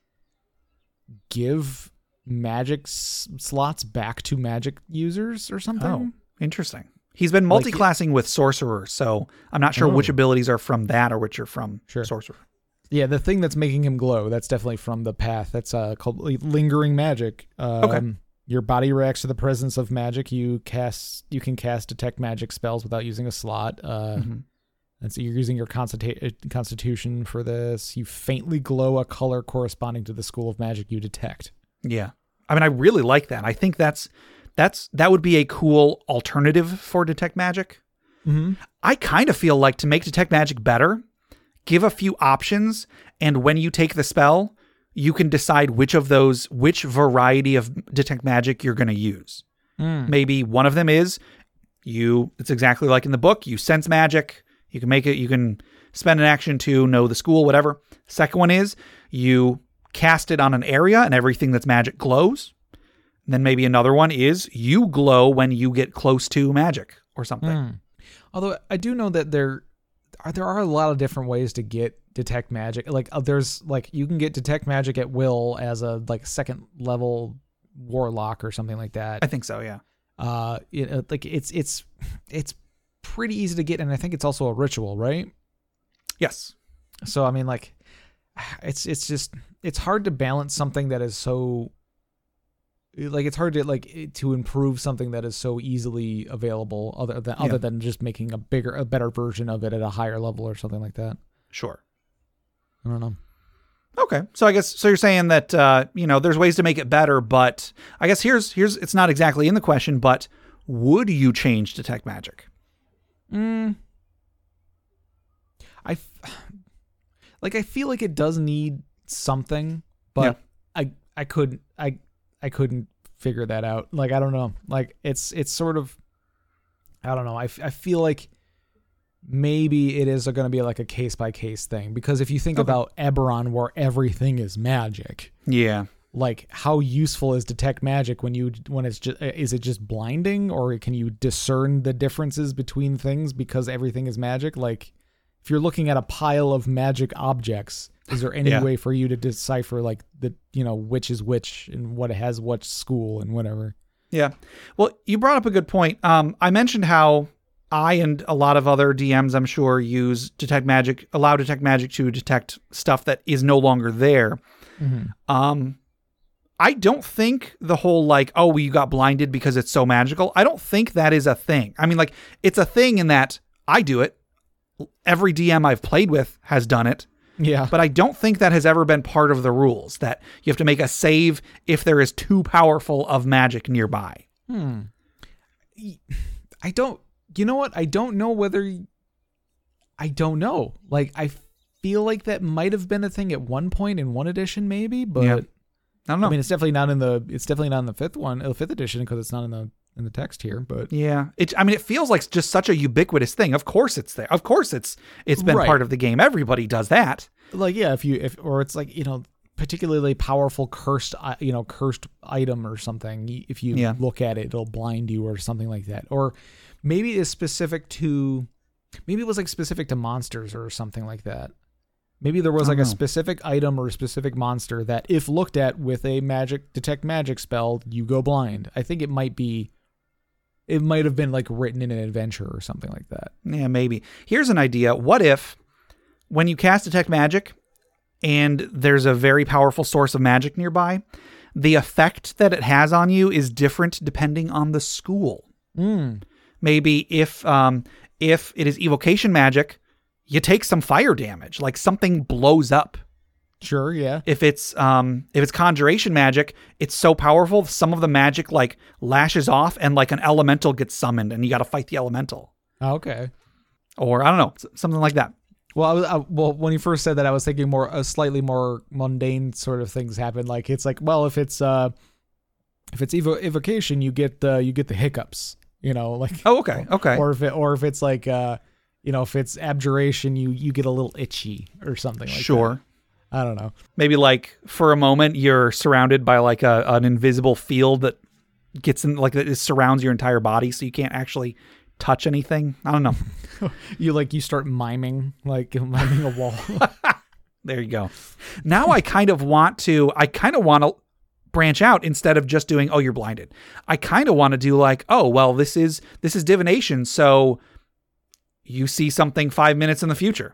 give magic s- slots back to magic users or something. Oh, interesting. He's been multi-classing like, with Sorcerer, so I'm not sure oh. which abilities are from that or which are from sure. Sorcerer. Yeah, the thing that's making him glow, that's definitely from the path. That's uh, called Lingering Magic. Um, okay. Your body reacts to the presence of magic. You cast, you can cast detect magic spells without using a slot. Uh, mm-hmm. And so you're using your constitu- constitution for this. You faintly glow a color corresponding to the school of magic you detect. Yeah. I mean, I really like that. I think that's that's that would be a cool alternative for detect magic. Mm-hmm. I kind of feel like to make detect magic better, give a few options, and when you take the spell, you can decide which of those, which variety of detect magic you're going to use. Mm. Maybe one of them is you. It's exactly like in the book. You sense magic. You can make it. You can spend an action to know the school, whatever. Second one is you cast it on an area and everything that's magic glows. And then maybe another one is you glow when you get close to magic or something. Mm. Although I do know that there are there are a lot of different ways to get detect magic. Like uh, there's like you can get detect magic at will as a like second level warlock or something like that. I think so, yeah. Uh, it, like it's it's it's pretty easy to get, and I think it's also a ritual, right? Yes. So I mean, like, it's it's just it's hard to balance something that is so like it's hard to like to improve something that is so easily available other than yeah. other than just making a bigger a better version of it at a higher level or something like that. Sure. I don't know. Okay. So I guess so you're saying that uh, you know, there's ways to make it better, but I guess here's here's it's not exactly in the question, but would you change detect magic? Mm. I like I feel like it does need something, but yeah. I I couldn't I I couldn't figure that out. Like I don't know. Like it's it's sort of I don't know. I, f- I feel like maybe it is going to be like a case by case thing, because if you think Okay. about Eberron, where everything is magic, Yeah. like how useful is detect magic when you when it's just is it just blinding, or can you discern the differences between things because everything is magic? Like if you're looking at a pile of magic objects, is there any Yeah. way for you to decipher like the you know which is which and what has what school and whatever? Yeah. Well, you brought up a good point. Um, I mentioned how I and a lot of other D Ms, I'm sure, use detect magic, allow detect magic to detect stuff that is no longer there. Mm-hmm. Um, I don't think the whole like, oh, we got blinded because it's so magical. I don't think that is a thing. I mean, like, it's a thing in that I do it. Every D M I've played with has done it. Yeah. But I don't think that has ever been part of the rules, that you have to make a save if there is too powerful of magic nearby. Hmm. I don't, you know what? I don't know whether, I don't know. Like, I feel like that might have been a thing at one point in one edition, maybe, but Yeah. I don't know. I mean, it's definitely not in the, it's definitely not in the fifth one, the fifth edition, because it's not in the, in the text here, but Yeah, it. I mean, it feels like just such a ubiquitous thing. Of course, it's there. Of course, it's it's been Right. part of the game. Everybody does that. like, yeah, if you, if, or it's like, you know, particularly powerful cursed, i- you know, cursed item or something. y- If you Yeah. look at it, it'll blind you or something like that. Or maybe it's specific to, maybe it was like specific to monsters or something like that. Maybe there was I like don't a know. specific item or a specific monster that if looked at with a magic detect magic spell, you go blind. I think it might be, it might have been like written in an adventure or something like that. Yeah, maybe. Here's an idea. What if, when you cast detect magic, and there's a very powerful source of magic nearby, the effect that it has on you is different depending on the school. Mm. Maybe if um if it is evocation magic, you take some fire damage, like something blows up. Sure. Yeah. If it's um if it's conjuration magic, it's so powerful, some of the magic like lashes off and like an elemental gets summoned and you got to fight the elemental. Okay. Or I don't know, s- something like that. Well, I was, I, well, when you first said that, I was thinking more, uh, slightly more mundane sort of things happen. Like it's like, well, if it's, uh, if it's evo- evocation, you get the, you get the hiccups, you know, like, Oh, okay. Okay. or if it, or if it's like, uh, you know, if it's abjuration, you, you get a little itchy or something like sure. that. I don't know. Maybe like for a moment you're surrounded by like a an invisible field that gets in, like that it surrounds your entire body so you can't actually touch anything. I don't know. You like, you start miming, like miming a wall. There you go. Now I kind of want to, I kind of want to branch out instead of just doing, oh, you're blinded. I kind of want to do like, oh, well, this is, this is divination. So you see something five minutes in the future.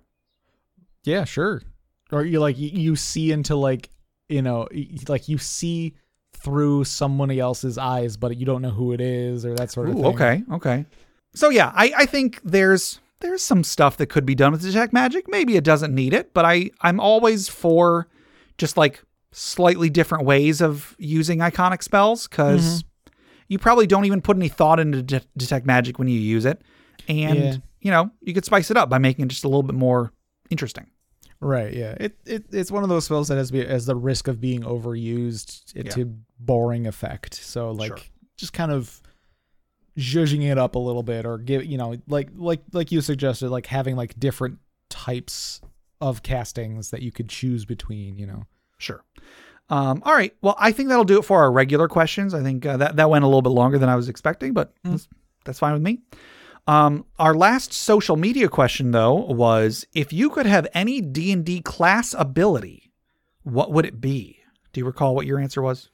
Yeah, sure. Or you like, you, you see into like, you know, y- like you see through someone else's eyes, but you don't know who it is or that sort of Ooh, thing. okay. Okay. So yeah, I, I think there's, there's some stuff that could be done with detect magic. Maybe it doesn't need it, but I, I'm always for just like slightly different ways of using iconic spells. Cause you probably don't even put any thought into de- detect magic when you use it. And Yeah. you know, you could spice it up by making it just a little bit more interesting. Right. Yeah. It, it it's one of those spells that has be has the risk of being overused Yeah. to boring effect. So like Sure. just kind of zhuzhing it up a little bit, or give, you know, like like like you suggested, like having like different types of castings that you could choose between, you know. Sure. Um, all right. Well, I think that'll do it for our regular questions. I think uh, that, that went a little bit longer than I was expecting, but that's, that's fine with me. Um, our last social media question, though, was if you could have any D and D class ability, what would it be? Do you recall what your answer was?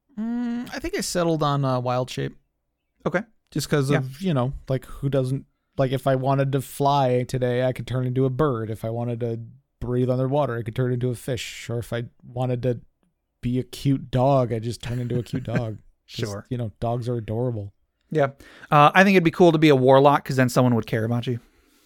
Mm, I think I settled on uh, wild shape. Okay. Just because Yeah. of, you know, like who doesn't, like if I wanted to fly today, I could turn into a bird. If I wanted to breathe underwater, I could turn into a fish. Or if I wanted to be a cute dog, I just turn into a cute dog. 'Cause, Sure. you know, dogs are adorable. Yeah. Uh, I think it'd be cool to be a warlock because then someone would care about you.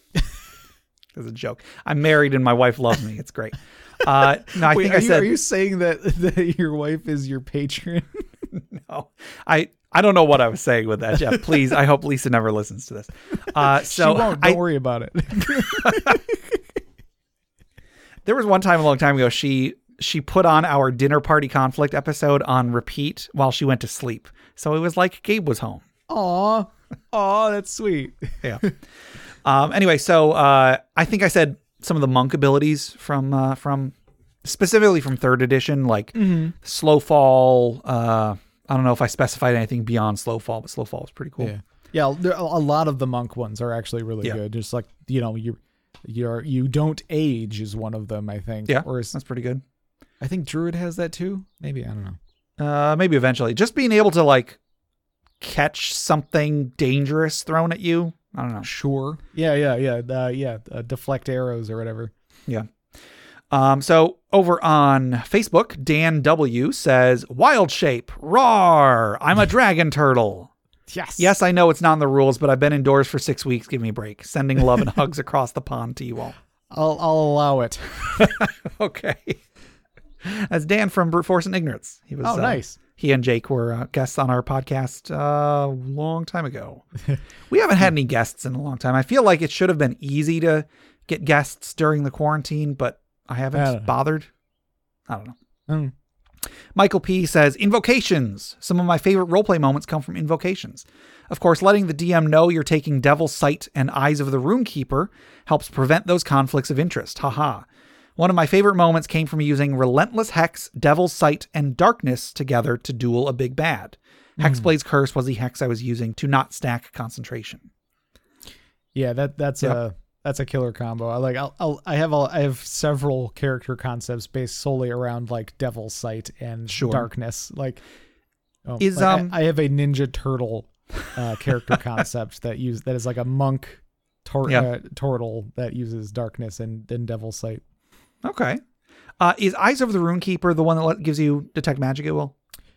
As a joke. I'm married and my wife loves me. It's great. Uh, no, I Wait, think are I you, said are you saying that, that your wife is your patron? no. I I don't know what I was saying with that, Jeff. Please, I hope Lisa never listens to this. Uh, so she won't. I, Don't worry about it. there was one time a long time ago she she put on our dinner party conflict episode on repeat while she went to sleep. So it was like Gabe was home. Aw. Oh, that's sweet. Yeah. Um, anyway, so uh, I think I said some of the monk abilities from uh, from specifically from third edition, like Mm-hmm. slow fall. Uh, I don't know if I specified anything beyond slow fall, but slow fall was pretty cool. Yeah, yeah. There, a lot of the monk ones are actually really Yeah. good. Just like you know, you you're you don't age is one of them. I think. Yeah, Or is, that's pretty good. I think druid has that too. Maybe I don't know. Uh, maybe eventually, just being able to like catch something dangerous thrown at you. I don't know. Sure. Yeah, yeah, yeah. Uh, yeah. Uh, deflect arrows or whatever. Yeah. Um, so over on Facebook, Dan W says, Wild Shape, roar, I'm a dragon turtle. Yes. Yes, I know it's not in the rules, but I've been indoors for six weeks. Give me a break. Sending love and hugs across the pond to you all. I'll I'll allow it. Okay. That's Dan from Brute Force and Ignorance. He was, Oh, uh, nice. He and Jake were uh, guests on our podcast uh, a long time ago. We haven't had any guests in a long time. I feel like it should have been easy to get guests during the quarantine, but I haven't I don't know. bothered. I don't know. Mm. Michael P says, Invocations. Some of my favorite roleplay moments come from invocations. Of course, letting the D M know you're taking Devil's Sight and Eyes of the Runekeeper helps prevent those conflicts of interest. Haha. One of my favorite moments came from using Relentless Hex, Devil's Sight, and Darkness together to duel a big bad. Hexblade's Curse was the hex I was using to not stack concentration. Yeah, that that's Yep. a that's a killer combo. I like. I'll, I'll I have a, I have several character concepts based solely around like Devil's Sight and Sure. Darkness. Like, oh, Is, like, I- um, I, have a Ninja Turtle uh, character concept that use that is like a monk tor- Yeah. uh, turtle that uses Darkness and, and Devil's Sight. Okay. Uh, is Eyes of the Runekeeper the one that let, gives you Detect Magic at will?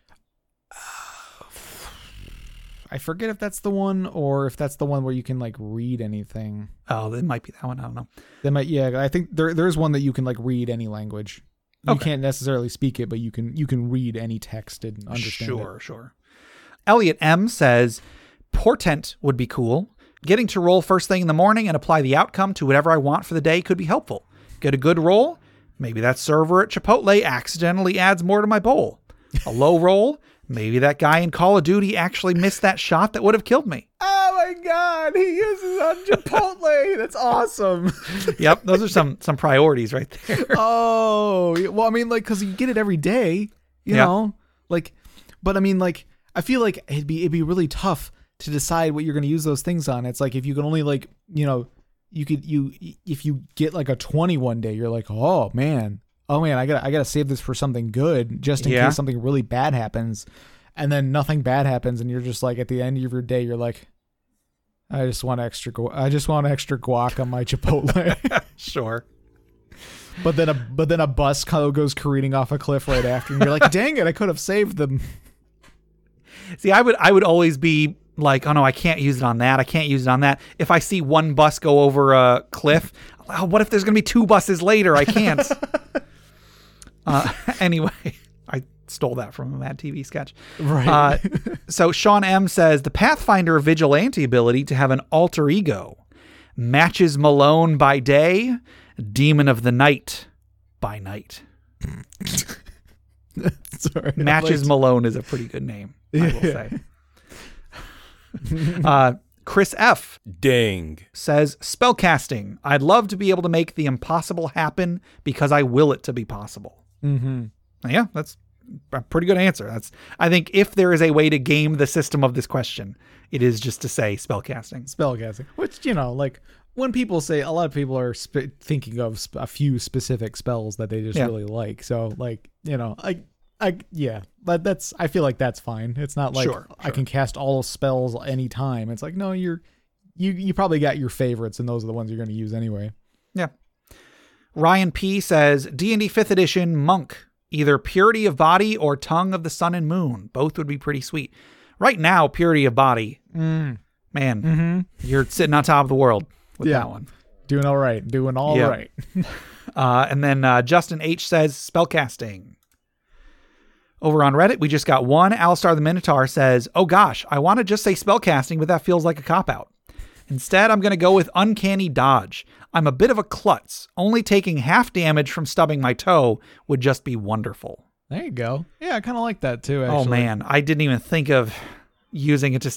I forget if that's the one or if that's the one where you can like read anything. Oh, it might be that one. I don't know. That might, yeah. I think there there's one that you can like read any language. You Okay. can't necessarily speak it, but you can you can read any text and understand Sure, sure. Elliot M says, Portent would be cool. Getting to roll first thing in the morning and apply the outcome to whatever I want for the day could be helpful. Get a good roll. Maybe that server at Chipotle accidentally adds more to my bowl. A low roll. Maybe that guy in Call of Duty actually missed that shot that would have killed me. Oh my God, he uses on Chipotle. That's awesome. Yep, those are some some priorities right there. Oh, yeah, well, I mean, like, because you get it every day, you Yeah. know, like, but I mean, like, I feel like it'd be it'd be really tough to decide what you're going to use those things on. It's like if you can only like, you know, you could you if you get like a twenty one day, you're like, oh man, oh man, I got to I got to save this for something good just in Yeah. case something really bad happens, and then nothing bad happens, and you're just like at the end of your day, you're like, I just want extra gu- I just want extra guac on my Chipotle. Sure. But then a but then a bus kind of goes careening off a cliff right after, and you're like, "Dang it! I could have saved them." See, I would I would always be like, oh no, I can't use it on that. I can't use it on that. If I see one bus go over a cliff, oh, what if there's going to be two buses later? I can't. uh, anyway, I stole that from a Mad T V sketch. Right. Uh, so Sean M says, the Pathfinder Vigilante ability to have an alter ego matches Malone by day, Demon of the Night by night. Sorry, Matches like- Malone is a pretty good name, I will Yeah. say. uh, Chris F. Dang. says, spellcasting. I'd love to be able to make the impossible happen because I will it to be possible. Mm-hmm. Yeah, that's a pretty good answer. That's I think if there is a way to game the system of this question, it is just to say spellcasting. Spellcasting, which you know, like when people say, a lot of people are sp- thinking of sp- a few specific spells that they just Yeah. really like. So, like, you know, I, I, yeah, but that's I feel like that's fine. It's not like Sure, I sure. can cast all spells anytime. It's like, no, you're, you, you probably got your favorites, and those are the ones you're going to use anyway. Yeah. Ryan P says, D and D fifth edition monk, either purity of body or tongue of the sun and moon. Both would be pretty sweet. Right now, purity of body, Mm. man, Mm-hmm. you're sitting on top of the world with Yeah. that one. Doing all right. Doing all Yeah. right. Uh, and then uh, Justin H says spellcasting. Over on Reddit, we just got one. Alistar the Minotaur says, oh gosh, I want to just say spellcasting, but that feels like a cop-out. Instead, I'm going to go with uncanny dodge. I'm a bit of a klutz. Only taking half damage from stubbing my toe would just be wonderful. There you go. Yeah, I kind of like that too, actually. Oh man, I didn't even think of using it to s-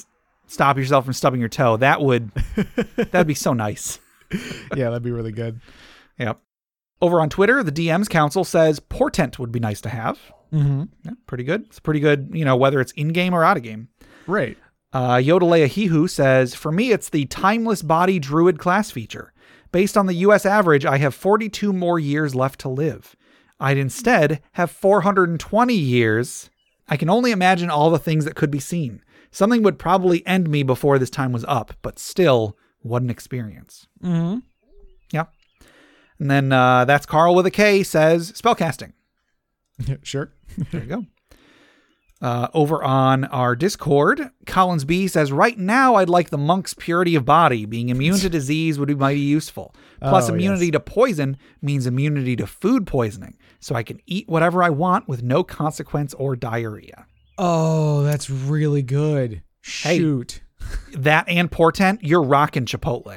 stop yourself from stubbing your toe. That would that'd be so nice. Yeah, that'd be really good. Yep. Over on Twitter, the D Ms Council says portent would be nice to have. Mm-hmm. Yeah, pretty good. It's pretty good, you know, whether it's in-game or out-of-game. Right. Uh, Yodelea Hihu says, for me, it's the timeless body druid class feature. Based on the U S average, I have forty-two more years left to live. I'd instead have four hundred twenty years. I can only imagine all the things that could be seen. Something would probably end me before this time was up, but still, what an experience. Mm-hmm. Yeah. And then uh, that's Carl with a K says, spellcasting. Sure. There you go. Uh, over on our Discord, Collins B says, right now I'd like the monk's purity of body. Being immune to disease would be mighty useful. Plus, Oh, immunity yes. to poison means immunity to food poisoning. So I can eat whatever I want with no consequence or diarrhea. Oh, that's really good. Hey. Shoot. That and portent, you're rocking Chipotle.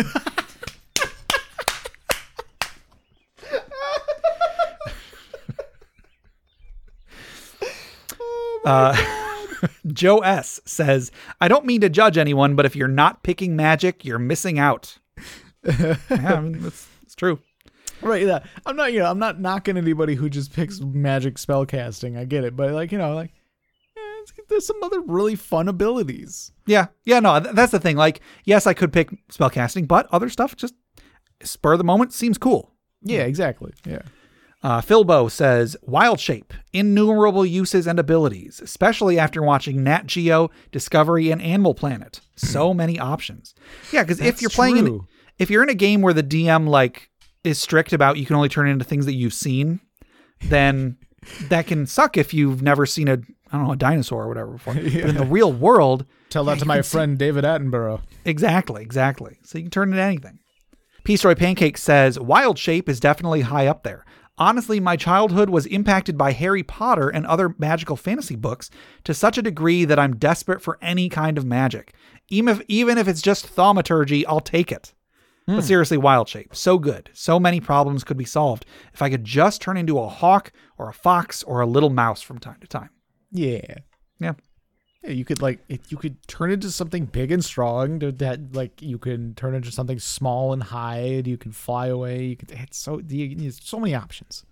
Uh, Joe S. says, I don't mean to judge anyone, but if you're not picking magic, you're missing out. Yeah, I mean, that's, that's true. Right, yeah. I'm not, you know, I'm not knocking anybody who just picks magic spell casting. I get it, but like, you know, like, eh, it's- there's some other really fun abilities. Yeah. Yeah, no, th- that's the thing. Like, yes, I could pick spellcasting, but other stuff just spur of the moment seems cool. Yeah, exactly. Yeah. Uh, Philbo says, Wild Shape, innumerable uses and abilities, especially after watching Nat Geo, Discovery, and Animal Planet. So many options. Yeah, because if That's you're playing in, true. if you're in a game where the D M like is strict about you can only turn into things that you've seen, then that can suck if you've never seen a I don't know a dinosaur or whatever before. Yeah. But in the real world, Tell yeah, that to you my can see- friend David Attenborough. Exactly, exactly. So you can turn into anything. Peace-Roy Pancake says, Wild Shape is definitely high up there. Honestly, my childhood was impacted by Harry Potter and other magical fantasy books to such a degree that I'm desperate for any kind of magic. Even if, even if it's just thaumaturgy, I'll take it. But seriously, Wild Shape, so good. So many problems could be solved if I could just turn into a hawk or a fox or a little mouse from time to time. Yeah. Yeah. Yeah, you could like it, you could turn into something big and strong. to- That like you can turn into something small and hide. You can fly away. You could. It's so you, there's so many options.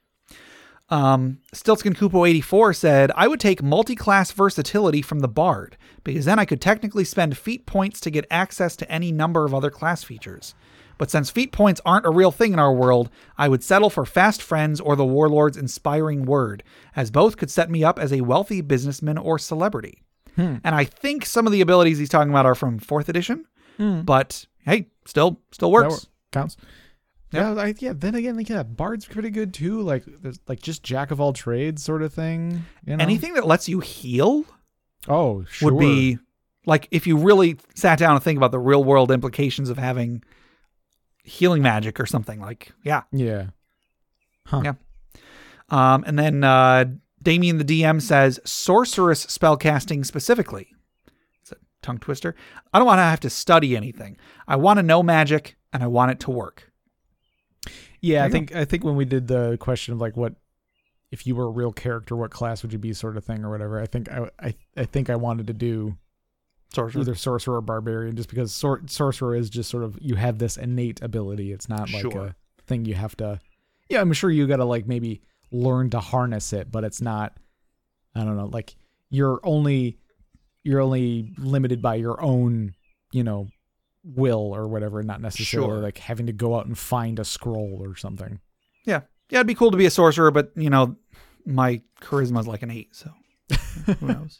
Um, Stiltskin Kupo eighty-four said, I would take multi-class versatility from the Bard, because then I could technically spend feat points to get access to any number of other class features. But since feat points aren't a real thing in our world, I would settle for Fast Friends or the Warlord's Inspiring Word, as both could set me up as a wealthy businessman or celebrity. Hmm. And I think some of the abilities he's talking about are from fourth edition, Hmm. but hey, still, still That works. wor- counts. Yeah, I, yeah. Then again, like yeah, Bard's pretty good too. Like there's like just jack of all trades sort of thing. You know? Anything that lets you heal Oh, sure. would be like if you really sat down and think about the real world implications of having healing magic or something like, yeah. Yeah. Huh. Yeah. Um, and then uh, Damien the D M says sorceress spellcasting specifically. It's a tongue twister. I don't want to have to study anything. I want to know magic and I want it to work. Yeah, There I you think I think when we did the question of like what if you were a real character, what class would you be, sort of thing or whatever. I think I I, I think I wanted to do Sorcerer. either sorcerer or barbarian, just because sor- sorcerer is just sort of you have this innate ability. It's not like Sure. a thing you have to. Yeah, I'm sure you got to like maybe learn to harness it, but it's not. I don't know. Like you're only you're only limited by your own, you know, will or whatever, not necessarily Sure. like having to go out and find a scroll or something. Yeah. Yeah, it'd be cool to be a sorcerer, but, you know, my charisma's like an eight, so who knows?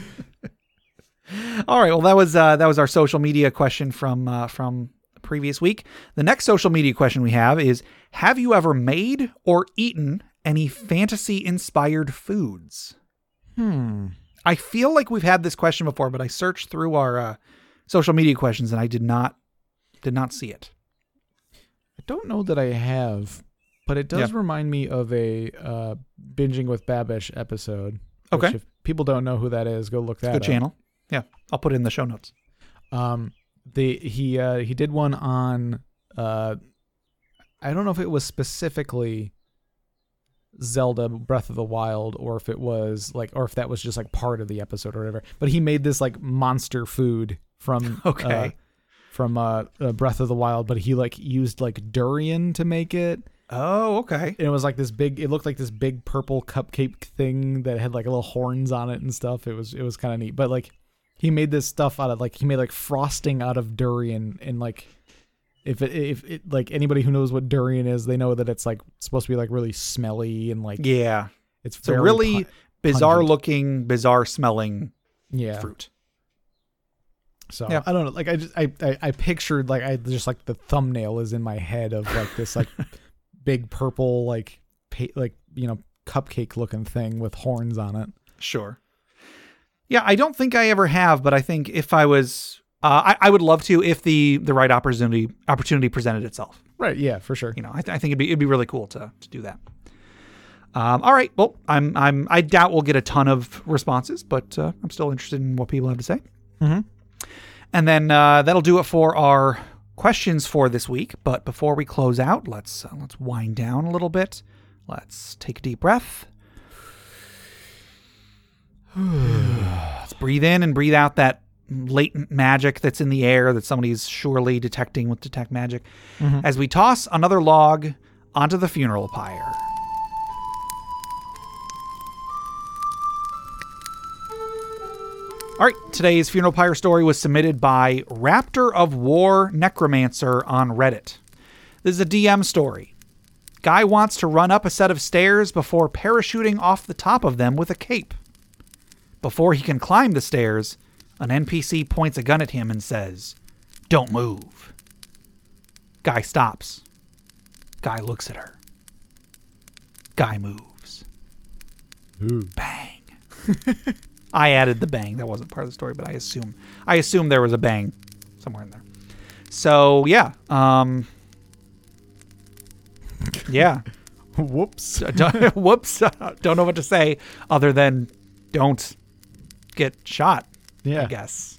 All right, well, that was uh, that was our social media question from uh, from the previous week. The next social media question we have is, have you ever made or eaten any fantasy-inspired foods? Hmm. I feel like we've had this question before, but I searched through our uh, social media questions and I did not did not see it. I don't know that I have, but it does Yeah. remind me of a uh, Binging with Babish episode. Okay. Which if people don't know who that is, go look that Good up. channel. Yeah, I'll put it in the show notes. Um, the he uh, he did one on uh, I don't know if it was specifically Zelda Breath of the Wild, or if it was like, or if that was just like part of the episode or whatever. But he made this like monster food from Okay. uh, from uh, uh, Breath of the Wild, but he like used like durian to make it. Oh, okay. And it was like this big, it looked like this big purple cupcake thing that had like little horns on it and stuff. It was, it was kind of neat. But like he made this stuff out of like, he made like frosting out of durian. And like, if it, if it, like anybody who knows what durian is, they know that it's like supposed to be like really smelly and like, Yeah. it's It's a very really pun- bizarre pungent. looking, bizarre smelling yeah. fruit. So Yeah. I don't know. Like I just, I, I, I pictured like, I just like the thumbnail is in my head of like this, like, big purple like pa- like you know cupcake looking thing with horns on it. Sure. Yeah, I don't think I ever have, but I think if I was, uh, I, I would love to if the the right opportunity opportunity presented itself. Right. Yeah, for sure. You know, I, th- I think it'd be it'd be really cool to to do that. Um, all right. Well, I'm I'm I doubt we'll get a ton of responses, but uh, I'm still interested in what people have to say. Mm-hmm. And then uh, that'll do it for our questions for this week. But before we close out, let's uh, let's wind down a little bit. Let's take a deep breath. Let's breathe in and breathe out that latent magic that's in the air that somebody's surely detecting with Detect Magic. Mm-hmm. As we toss another log onto the funeral pyre. All right, today's funeral pyre story was submitted by Raptor of War Necromancer on Reddit. This is a D M story. Guy wants to run up a set of stairs before parachuting off the top of them with a cape. Before he can climb the stairs, an N P C points a gun at him and says, "Don't move." Guy stops. Guy looks at her. Guy moves. Ooh. Bang. I added the bang. That wasn't part of the story, but I assume I assume there was a bang somewhere in there. So yeah, um, yeah. Whoops. Don't, whoops. Don't know what to say other than don't get shot. Yeah. I guess.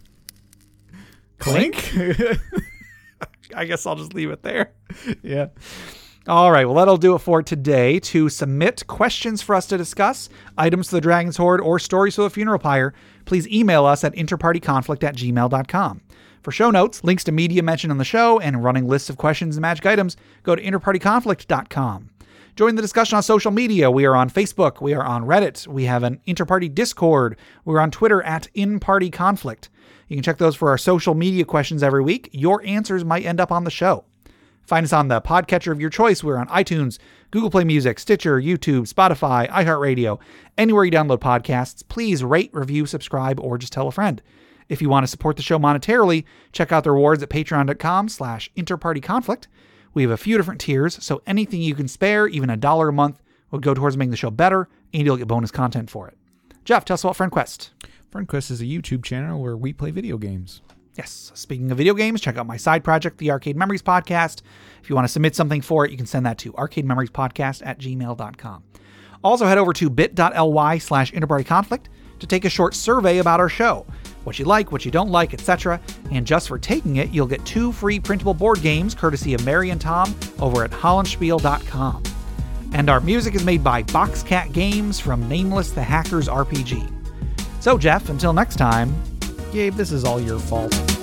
Clink. I guess I'll just leave it there. Yeah. All right, well, that'll do it for today. To submit questions for us to discuss, items to the Dragon's Hoard, or stories for the funeral pyre, please email us at interpartyconflict at gmail dot com. For show notes, links to media mentioned on the show, and running lists of questions and magic items, go to interpartyconflict dot com. Join the discussion on social media. We are on Facebook. We are on Reddit. We have an Interparty Discord. We're on Twitter at InPartyConflict. You can check those for our social media questions every week. Your answers might end up on the show. Find us on the podcatcher of your choice. We're on iTunes, Google Play Music, Stitcher, YouTube, Spotify, iHeartRadio, anywhere you download podcasts. Please rate, review, subscribe, or just tell a friend. If you want to support the show monetarily, check out the rewards at patreon.com slash interpartyconflict. We have a few different tiers, so anything you can spare, even a dollar a month, will go towards making the show better, and you'll get bonus content for it. Jeff, tell us about FriendQuest. FriendQuest is a YouTube channel where we play video games. Yes. Speaking of video games, check out my side project, the Arcade Memories Podcast. If you want to submit something for it, you can send that to arcade memories podcast at gmail dot com. Also, head over to bit.ly slash interpartyconflict to take a short survey about our show. What you like, what you don't like, et cetera. And just for taking it, you'll get two free printable board games courtesy of Mary and Tom over at hollandspiel dot com. And our music is made by Boxcat Games from Nameless the Hackers R P G. So, Jeff, until next time, Gabe, this is all your fault.